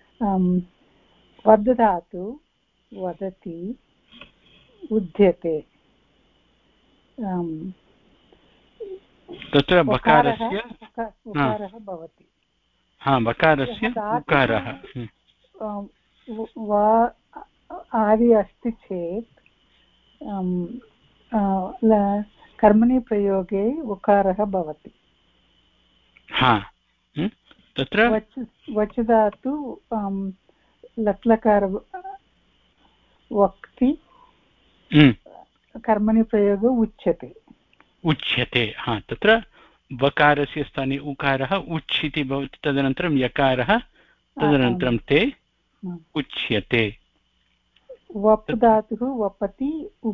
वदधातु वदति उद्यते तत्र बकारस्य उकारः भवति बकारस्य उकारः वा आदि अस्ति चेत् कर्मणि प्रयोगे उकारः भवति तत्र वच् धातु लट्लकार वक्ति कर्मणि प्रयोगो उच्यते तत्र वकारस्य स्थाने उकारः उच् इति भवति तदनन्तरं यकारः तदनन्तरं ते उच्यते वप् धातुः वपति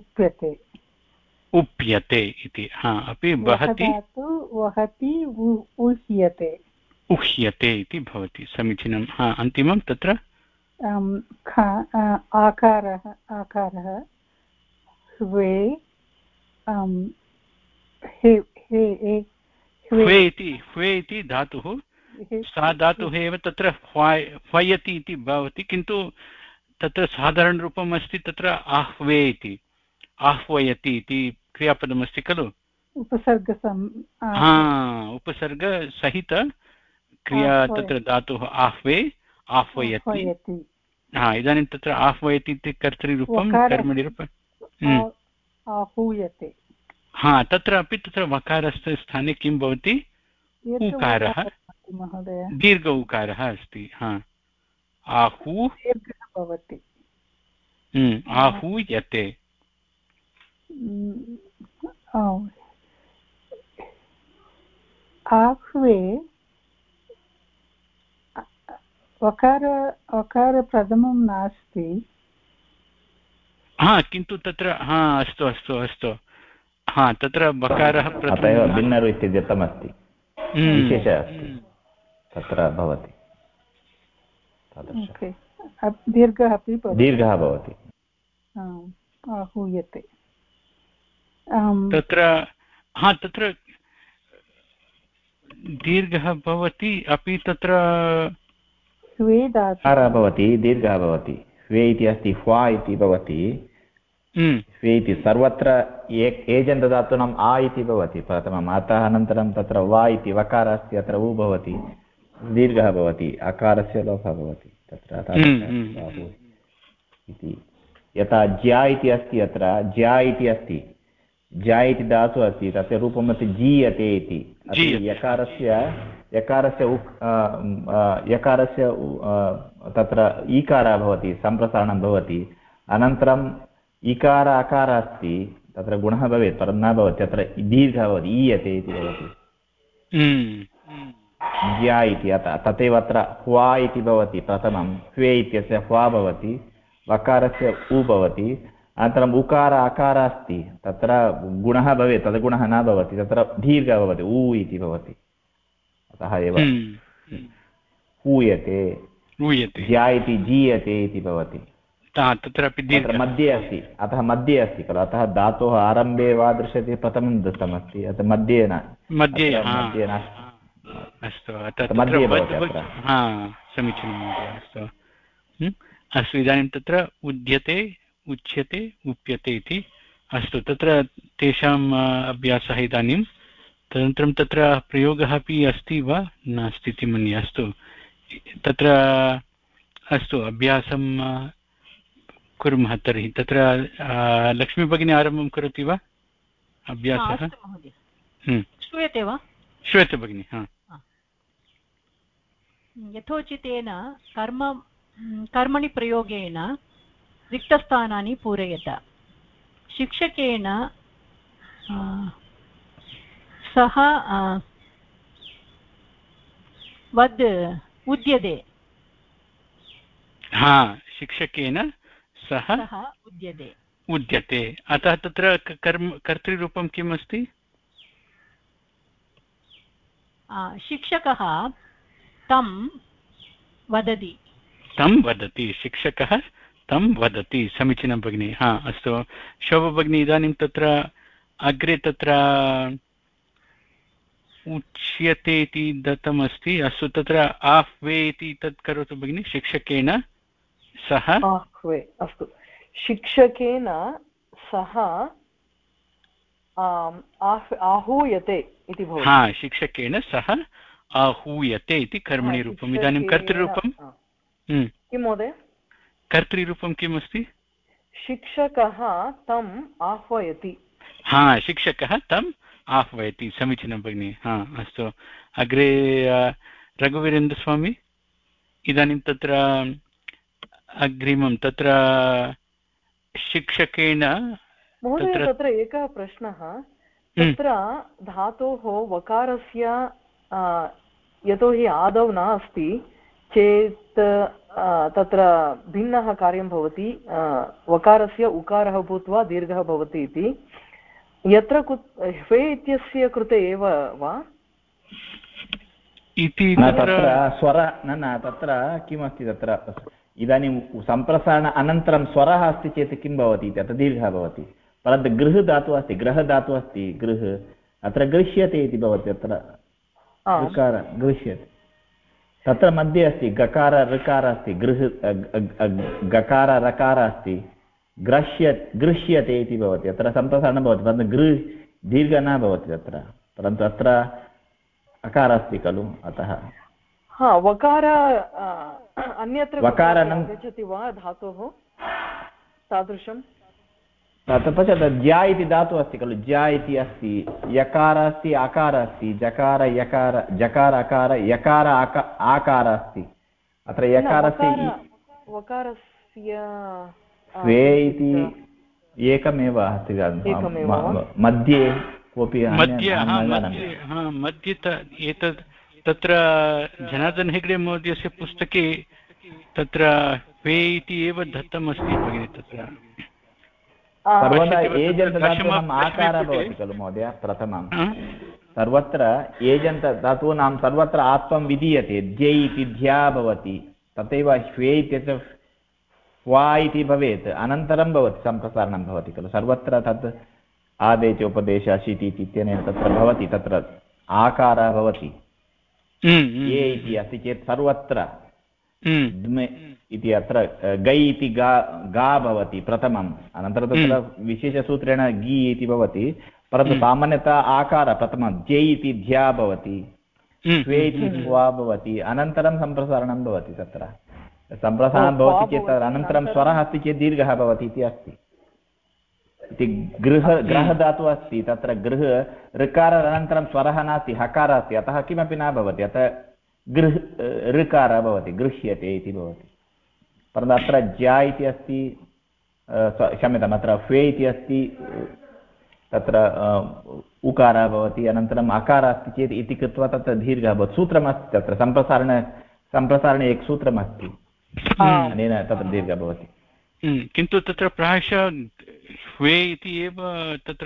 उप्यते इति अपि वहति उह्यते इति भवति समीचीनं अन्तिमं तत्र आकारः ह्वे इति धातुः सा धातुः एव तत्र ह्वयति इति भवति किन्तु तत्र साधारणरूपम् अस्ति तत्र आह्वे इति आह्वयति इति क्रियापदमस्ति खलु उपसर्गसहित क्रिया तत्र धातुः आह्वे आह्वयति इदानीं तत्र आह्वयति इति कर्तृरूपं कर्मणिरूपम् आहूयते तत्र अपि तत्र वकारस्य स्थाने किं भवति उकारः दीर्घ उकारः अस्ति आहू भवति आहूयते आह्वे वकार प्रथमं नास्ति किन्तु तत्र अस्तु तत्र वकारः प्रथमः भिन्नरु इत्यर्थमस्ति विशेषः अस्ति तत्र भवति दीर्घः अपि दीर्घः भवति आहूयते तत्र दीर्घः भवति अपि तत्र भवति दीर्घः भवति ह्वे इति अस्ति ह्वा इति भवति ह्वे इति सर्वत्र एजन्तदातूनाम् आ इति भवति प्रथमम् अतः अनन्तरं तत्र वा इति वकारः अस्ति अत्र उ भवति दीर्घः भवति अकारस्य लोपः भवति तत्र इति यथा ज्या इति अस्ति अत्र ज्या इति अस्ति ज्या इति धातु अस्ति तस्य रूपमस्ति जीयते इति यकारस्य तत्र ईकारः भवति सम्प्रसारणं भवति अनन्तरम् इकार अकारः अस्ति तत्र गुणः भवेत् परं न भवति तत्र दीर्घः भवति ईयते इति भवति ज्या इति तथैव अत्र ह्वा इति भवति प्रथमं ह्वे इत्यस्य ह्वा भवति वकारस्य उ भवति अनन्तरम् उकार अकारः अस्ति तत्र गुणः भवेत् तद्गुणः न भवति तत्र दीर्घः भवति उ इति भवति अतः एव हूयते ज्या इति जीयते इति भवति तत्र मध्ये अस्ति अतः मध्ये अस्ति खलु अतः धातोः आरम्भे वा दृश्यते प्रथमं दत्तमस्ति अतः मध्ये नास्ति मध्ये भवति अत्र समीचीनं महोदय अस्तु इदानीं तत्र उद्यते उच्यते उप्यते इति अस्तु तत्र तेषाम् अभ्यासः इदानीं तदनन्तरं तत्र प्रयोगः अपि अस्ति वा नास्ति इति मन्ये अस्तु तत्र अस्तु अभ्यासं कुर्मः तर्हि तत्र लक्ष्मी भगिनी आरम्भं करोति वा अभ्यासः श्रूयते वा श्रूयते भगिनि यथोचितेन कर्मणि प्रयोगेन रिक्तस्थानानि पूरयेत शिक्षकेन सः वद् उद्यते शिक्षकेन सः उद्यते अतः तत्र कर्तृरूपं किम् अस्ति शिक्षकः तं वदति शिक्षकः तं वदति समीचीनं भगिनी अस्तु शोभा भगिनी इदानीं तत्र अग्रे तत्र उच्यते इति दत्तमस्ति अस्तु तत्र आफ्वे इति तत् करोतु भगिनी शिक्षकेन सह आफ्वे अस्तु शिक्षकेन सह आहूयते इति भवति शिक्षकेन सह आहूयते इति कर्मणि रूपम् इदानीं कर्तृरूपं किं महोदय कर्तृरूपं किम् अस्ति शिक्षकः तम् आह्वयति शिक्षकः तम् आह्वयति समीचीनं भगिनि अस्तु अग्रे रघुवीरेन्द्रस्वामी इदानीं तत्र अग्रिमं तत्र शिक्षकेन महोदय तत्र एकः प्रश्नः तत्र धातोः वकारस्य यतोहि आदौ नास्ति चेत् तत्र भिन्नः कार्यं भवति वकारस्य उकारः भूत्वा दीर्घः भवति इति यत्र ह्वे इत्यस्य कृते एव वा इति तत्र स्वर न तत्र किमस्ति तत्र इदानीं सम्प्रसारण अनन्तरं स्वरः अस्ति चेत् किं भवति तत्र दीर्घः भवति परन्तु गृह धातुः अस्ति गृह अत्र गृह्यते इति भवति तत्र ऋकार गृह्यते तत्र मध्ये अस्ति गकार ऋकार अस्ति गकार रकार अस्ति गृह्यते इति भवति अत्र सम्प्रसारणं भवति परन्तु दीर्घ न भवति तत्र परन्तु अत्र अकारः अस्ति खलु अतः वकार अन्यत्र आगच्छति वा धातोः तादृशं तत्र पश्यतु ज्या इति धातुः अस्ति खलु ज्या इति अस्ति यकार अस्ति आकार अस्ति जकार यकार जकार अकार यकार आकार अस्ति अत्र यकारस्य वकारस्य स्वे इति एकमेव अस्ति मध्ये कोऽपि मध्ये एतत् तत्र जनार्दन हेगडे महोदयस्य पुस्तके तत्र वे इति एव दत्तमस्ति भगिनि तत्र सर्वदा एजन्तधातूनाम् आकारः भवति खलु महोदय प्रथमं सर्वत्र एजन्तधातूनां सर्वत्र आत्वं विधीयते द्यै इति ध्या भवति तथैव श्वे इत्यस्य वा इति भवेत् अनन्तरं भवति सम्प्रसारणं भवति खलु सर्वत्र तत् आदेश उपदेश अशीति इत्यनेन तत्र भवति तत्र आकारः भवति ये इति अस्ति चेत् सर्वत्र द्मे इति अत्र गै इति गा भवति प्रथमम् अनन्तरं तत्र विशेषसूत्रेण गी इति भवति परन्तु सामान्यतः आकारः प्रथमं जै इति ध्या भवति स्वे इति स्वा भवति अनन्तरं सम्प्रसारणं भवति तत्र सम्प्रसारणं भवति चेत् अनन्तरं स्वरः अस्ति चेत् दीर्घः भवति इति अस्ति इति ग्रहधातुः अस्ति तत्र गृह ऋकारानन्तरं स्वरः नास्ति हकारः अस्ति अतः किमपि न भवति अतः ऋकारः भवति गृह्यते इति भवति परन्तु अत्र ज्या इति अस्ति क्षम्यताम् अत्र फे इति अस्ति तत्र उकारः भवति अनन्तरम् अकारः अस्ति चेत् इति कृत्वा तत्र दीर्घः भवति सूत्रमस्ति तत्र सम्प्रसारणे एकं सूत्रमस्ति अनेन तत्र दीर्घः भवति किन्तु तत्र प्रायशः ह्वे इति एव तत्र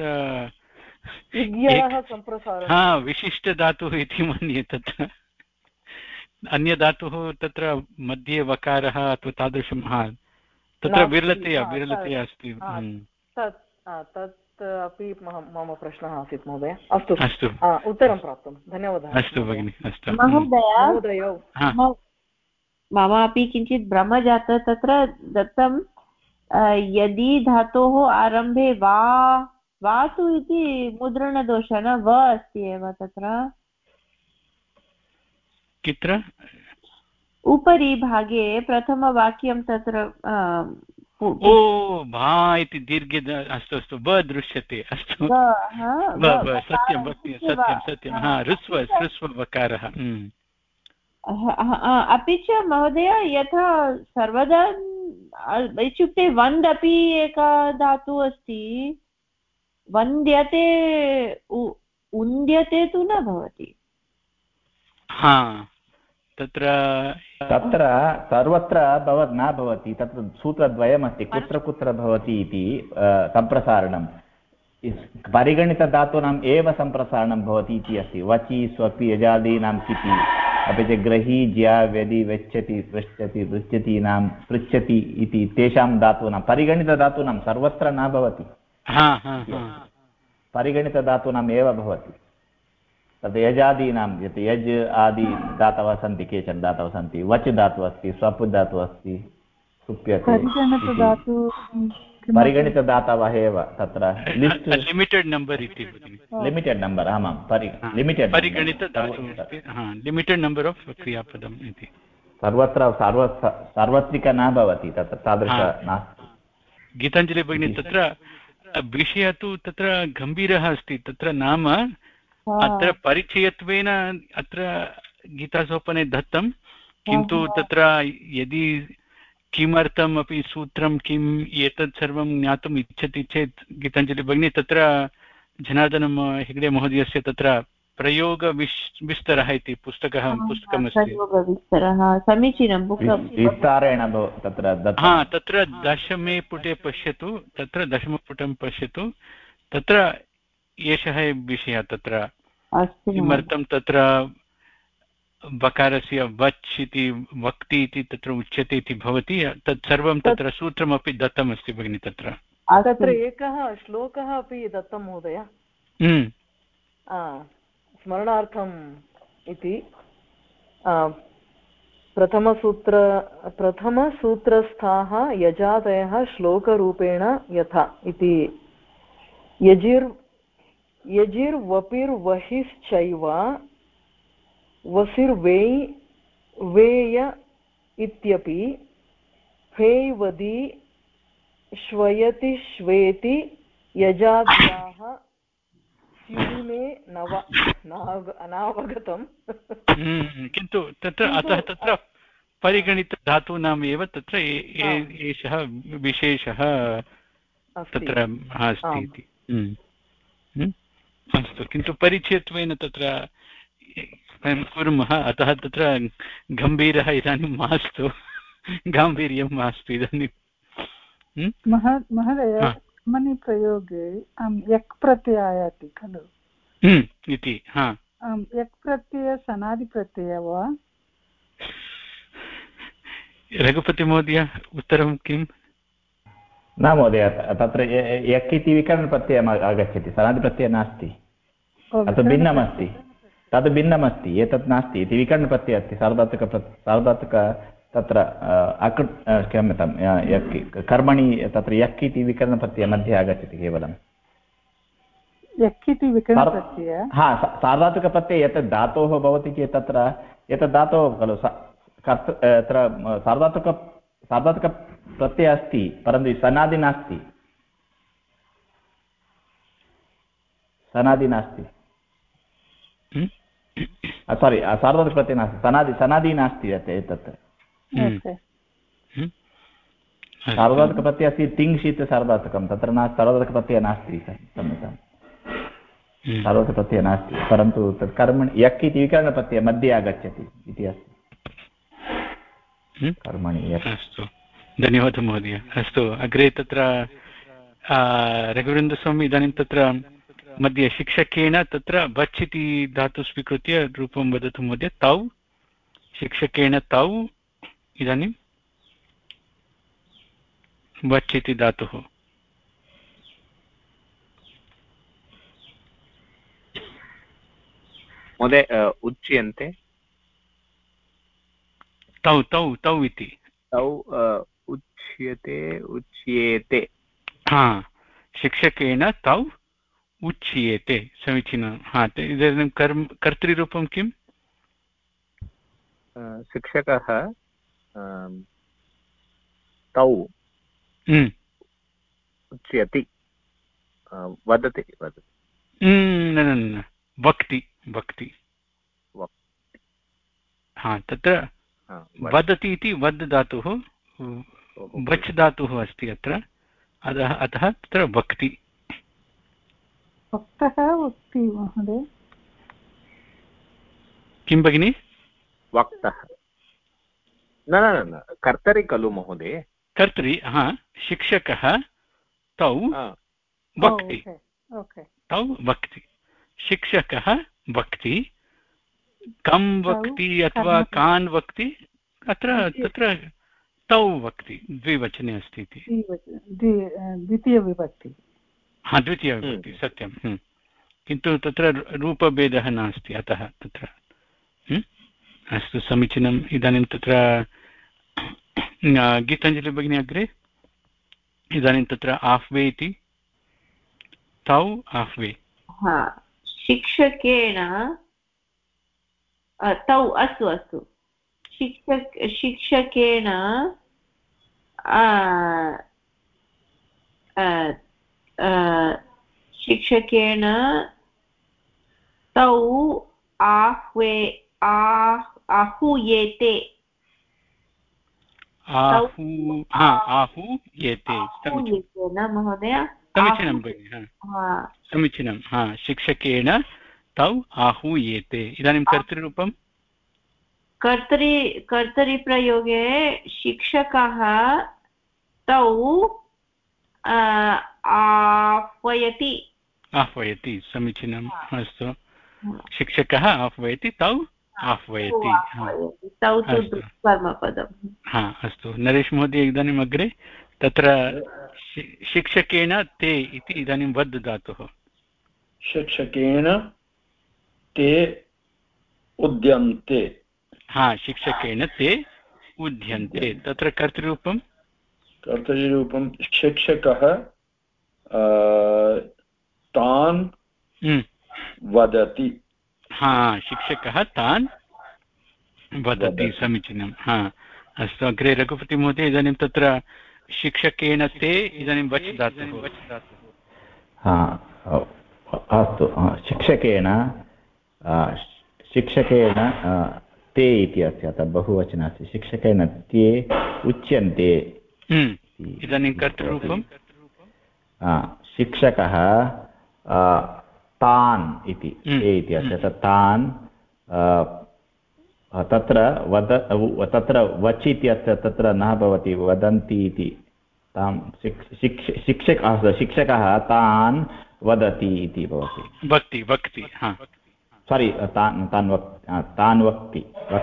विशिष्टधातुः इति मन्ये तत्र अन्यधातुः तत्र मध्ये वकारः अथवा तादृशं तत्र विरलतया अस्ति तत् अपि मम प्रश्नः आसीत् महोदय अस्तु उत्तरं प्राप्तं धन्यवादः अस्तु भगिनि अस्तु महोदय मम अपि किञ्चित् भ्रमः जातः तत्र दत्तं यदि धातोः आरम्भे वातु इति मुद्रणदोषः न व अस्ति एव तत्र कुत्र उपरि भागे प्रथमवाक्यं तत्र भा इति दीर्घे अस्तु ब दृश्यते अस्तु सत्यं ऋस्व वकारः अपि च महोदय यथा सर्वदा इत्युक्ते वन्द् अपि एका धातुः अस्ति वन्द्यते उन्द्यते तु न भवति तत्र सर्वत्र न भवति तत्र सूत्रद्वयमस्ति कुत्र कुत्र भवति इति सम्प्रसारणं परिगणितधातूनाम् एव सम्प्रसारणं भवति इति अस्ति वचि स्वपि यजादीनां किति अपि च ग्रही ज्या व्यदि वेच्छति पृच्छति पृच्छतीनां पृच्छति इति तेषां धातूनां परिगणितधातूनां सर्वत्र न भवति परिगणितधातूनाम् एव भवति तद् यजादीनां यत् यज् आदि धातवः सन्ति केचन धातवः सन्ति वच् धातुः अस्ति स्वप् धातुः अस्ति सुप्यते परिगणितदातवः एव तत्र लिस्ट् लिमिटेड् नम्बर् इति लिमिटेड् नम्बर् आमां लिमिटेड् लिमिटेड् नम्बर् आफ् क्रियापदम् इति सर्वत्र सार्वत्रिक न भवति तत्र तादृश नास्ति गीताञ्जलि भगिनी तत्र विषयः तु तत्र गम्भीरः अस्ति तत्र नाम अत्र परिचयत्वेन अत्र गीतासोपाने दत्तं किन्तु तत्र यदि किमर्थम् अपि सूत्रं किम् एतत् सर्वं ज्ञातुम् इच्छति चेत् गीताञ्जलि भगिनी तत्र जनार्दन हेगडे महोदयस्य तत्र प्रयोगविस्तरः इति पुस्तकमस्ति समीचीनं विस्तारेण तत्र तत्र दशमे पुटे पश्यतु तत्र दशमपुटं पश्यतु तत्र एषः विषयः तत्र किमर्थं तत्र बकारस्य वच् इति वक्ति इति तत्र उच्यते इति भवति तत् सर्वं तत्र सूत्रमपि दत्तमस्ति भगिनि तत्र एकः श्लोकः अपि दत्तं महोदय स्मरणार्थम् इति प्रथमसूत्रस्थाः यजादयः श्लोकरूपेण यथा इति यजिर्वपिर्वहिश्चैव वसिर्वेय् वेय इत्यपि फेवदि श्वयति श्वेति यजाद्याः स्युरिमे अनावगतम् किन्तु तत्र अतः तत्र परिगणितधातूनाम् एव तत्र एषः विशेषः तत्र अस्ति इति अस्तु किन्तु परिचयत्वेन तत्र वयं कुर्मः अतः तत्र गम्भीरः इदानीं मास्तु गाम्भीर्यं मास्तु इदानीं महोदय कर्मणि प्रयोगे यक् प्रत्यय आयाति खलु इति यक् प्रत्यय सनादिप्रत्यय वा रघुपतिमहोदय उत्तरं किम् न महोदय तत्र यक् इति विकरणप्रत्ययम् आगच्छति सनादिप्रत्ययः नास्ति तत् भिन्नमस्ति तद् भिन्नमस्ति एतत् नास्ति इति विकरणप्रत्ययः अस्ति सार्वधातुक तत्र क्षम्यतां कर्मणि तत्र यक् इति विकरणप्रत्ययः मध्ये आगच्छति केवलं यक् इति विकरणप्रत्ययः सार्वधातुकप्रत्यये यत् धातोः भवति चेत् तत्र एतत् धातोः खलु तत्र सार्वधातुकप्रत्ययः अस्ति परन्तु सनादि नास्ति सारी सार्वधातुकप्रत्ययः नास्ति सनादि नास्ति एतत् सार्वधातुकप्रत्ययः अस्ति तिङ्क्षित् सार्वधातुकं तत्र सार्वधातुकप्रत्ययः नास्ति क्षम्यतां सार्वधातुकप्रत्ययः नास्ति परन्तु तत् कर्मणि यक् इति विकरणप्रत्ययः मध्ये आगच्छति इति अस्ति कर्मणि अस्तु धन्यवादः महोदय अस्तु अग्रे तत्र रघुवृन्दस्वामी इदानीं तत्र मध्ये शिक्षकेन तत्र वच् इति धातु स्वीकृत्य रूपं वदतु महोदय तौ शिक्षकेन तौ इदानीं वच् इति धातुः महोदय उच्यन्ते तौ तौ तौ इति तौ उच्यते उच्येते शिक्षकेन तौ उच्येते समीचीनं इदानीं कर्तृरूपं किम् शिक्षकः तौ उच्यति वदति न वक्ति हा तत्र वदति इति वद् धातुः वच् धातुः अस्ति अत्र अतः तत्र वक्ति वक्तः वक्ति महोदय किं भगिनि वक्तः न कर्तरि खलु महोदय कर्तरि हा शिक्षकः तौ वक्ति तौ वक्ति शिक्षकः वक्ति कं वक्ति अथवा कान् वक्ति अत्र तत्र तौ वक्ति द्विवचने अस्ति इति द्वितीयविभक्ति हा द्वितीयविभक्ति सत्यं किन्तु तत्र रूपभेदः नास्ति अतः तत्र अस्तु समीचीनम् इदानीं तत्र गीताञ्जलि भगिनी अग्रे इदानीं तत्र आफ्वे इति तौ आफ्वे शिक्षकेन तौ अस्तु शिक्षकेन शिक्षकेन तौ आहूयेते न महोदय समीचीनं भगिनि समीचीनं शिक्षकेन तौ आहूयेते इदानीं कर्तृरूपं कर्तरिप्रयोगे शिक्षकः तौ आह्वयति समीचीनम् अस्तु शिक्षकः आह्वयति तौ आह्वयति कर्मपदं अस्तु नरेश महोदय इदानीम् अग्रे तत्र शिक्षकेन ते इति इदानीं वद् धातुः शिक्षकेन ते उद्यन्ते शिक्षकेन ते उद्यन्ते तत्र कर्तृरूपं शिक्षकः तान् वदति शिक्षकः तान् वदति समीचीनं अस्तु अग्रे रघुपतिमहोदय इदानीं तत्र शिक्षकेन ते इदानीं वच् धातुः अस्तु शिक्षकेन ते इति अस्ति अतः बहुवचनम् अस्ति शिक्षकेन ते उच्यन्ते इदानीं कर्तृरूपं शिक्षकः तान् इति इति अस्ति अतः तान् तत्र वच् इति अस्ति तत्र न भवति वदन्ति इति तां शिक्षकः तान् वदति इति भवति वक्ति सारी तान् वक्ति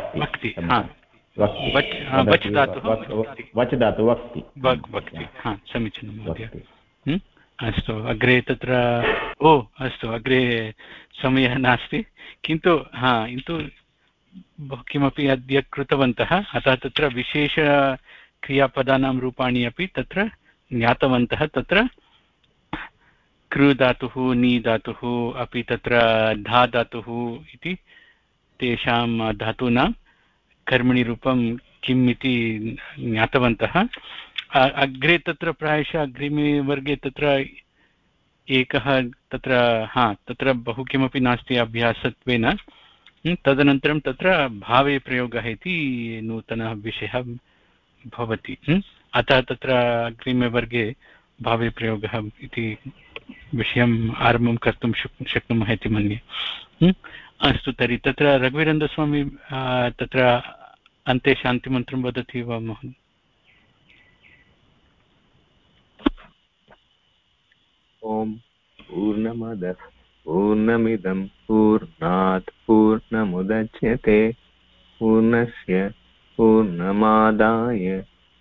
वच् धातु वक्ति समीचीनं महोदय अस्तु अग्रे तत्र अस्तु अग्रे समयः नास्ति किन्तु बहु किमपि अद्य कृतवन्तः अतः तत्र विशेषक्रियापदानां रूपाणि अपि तत्र ज्ञातवन्तः तत्र कृ धातुः नी धातुः अपि तत्र धा धातुः इति तेषां धातूनां कर्मणिरूपं किम् इति ज्ञातवन्तः अग्रे तत्र प्रायशः अग्रिमे वर्गे तत्र एकः तत्र बहु किमपि नास्ति अभ्यासत्वेन तदनन्तरं तत्र भावे प्रयोगः इति नूतनः विषयः भवति अतः तत्र अग्रिमे वर्गे भावे प्रयोगः इति विषयम् आरम्भं कर्तुं शक्नुमः इति मन्ये अस्तु तर्हि तत्र रघुवीरेन्द्रस्वामी तत्र अन्ते शान्तिमन्त्रं वदति वा महोदय ॐ पूर्णमदः पूर्णमिदं पूर्णात् पूर्णमुदच्यते पूर्णस्य पूर्णमादाय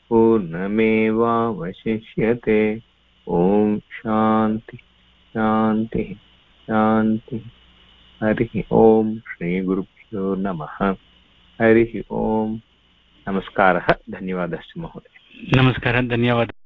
पूर्णमेवावशिष्यते ॐ शान्ति शान्ति शान्ति हरिः ॐ श्रीगुरुभ्यो नमः हरिः ॐ नमस्कारः धन्यवादः महोदय नमस्कारः धन्यवादः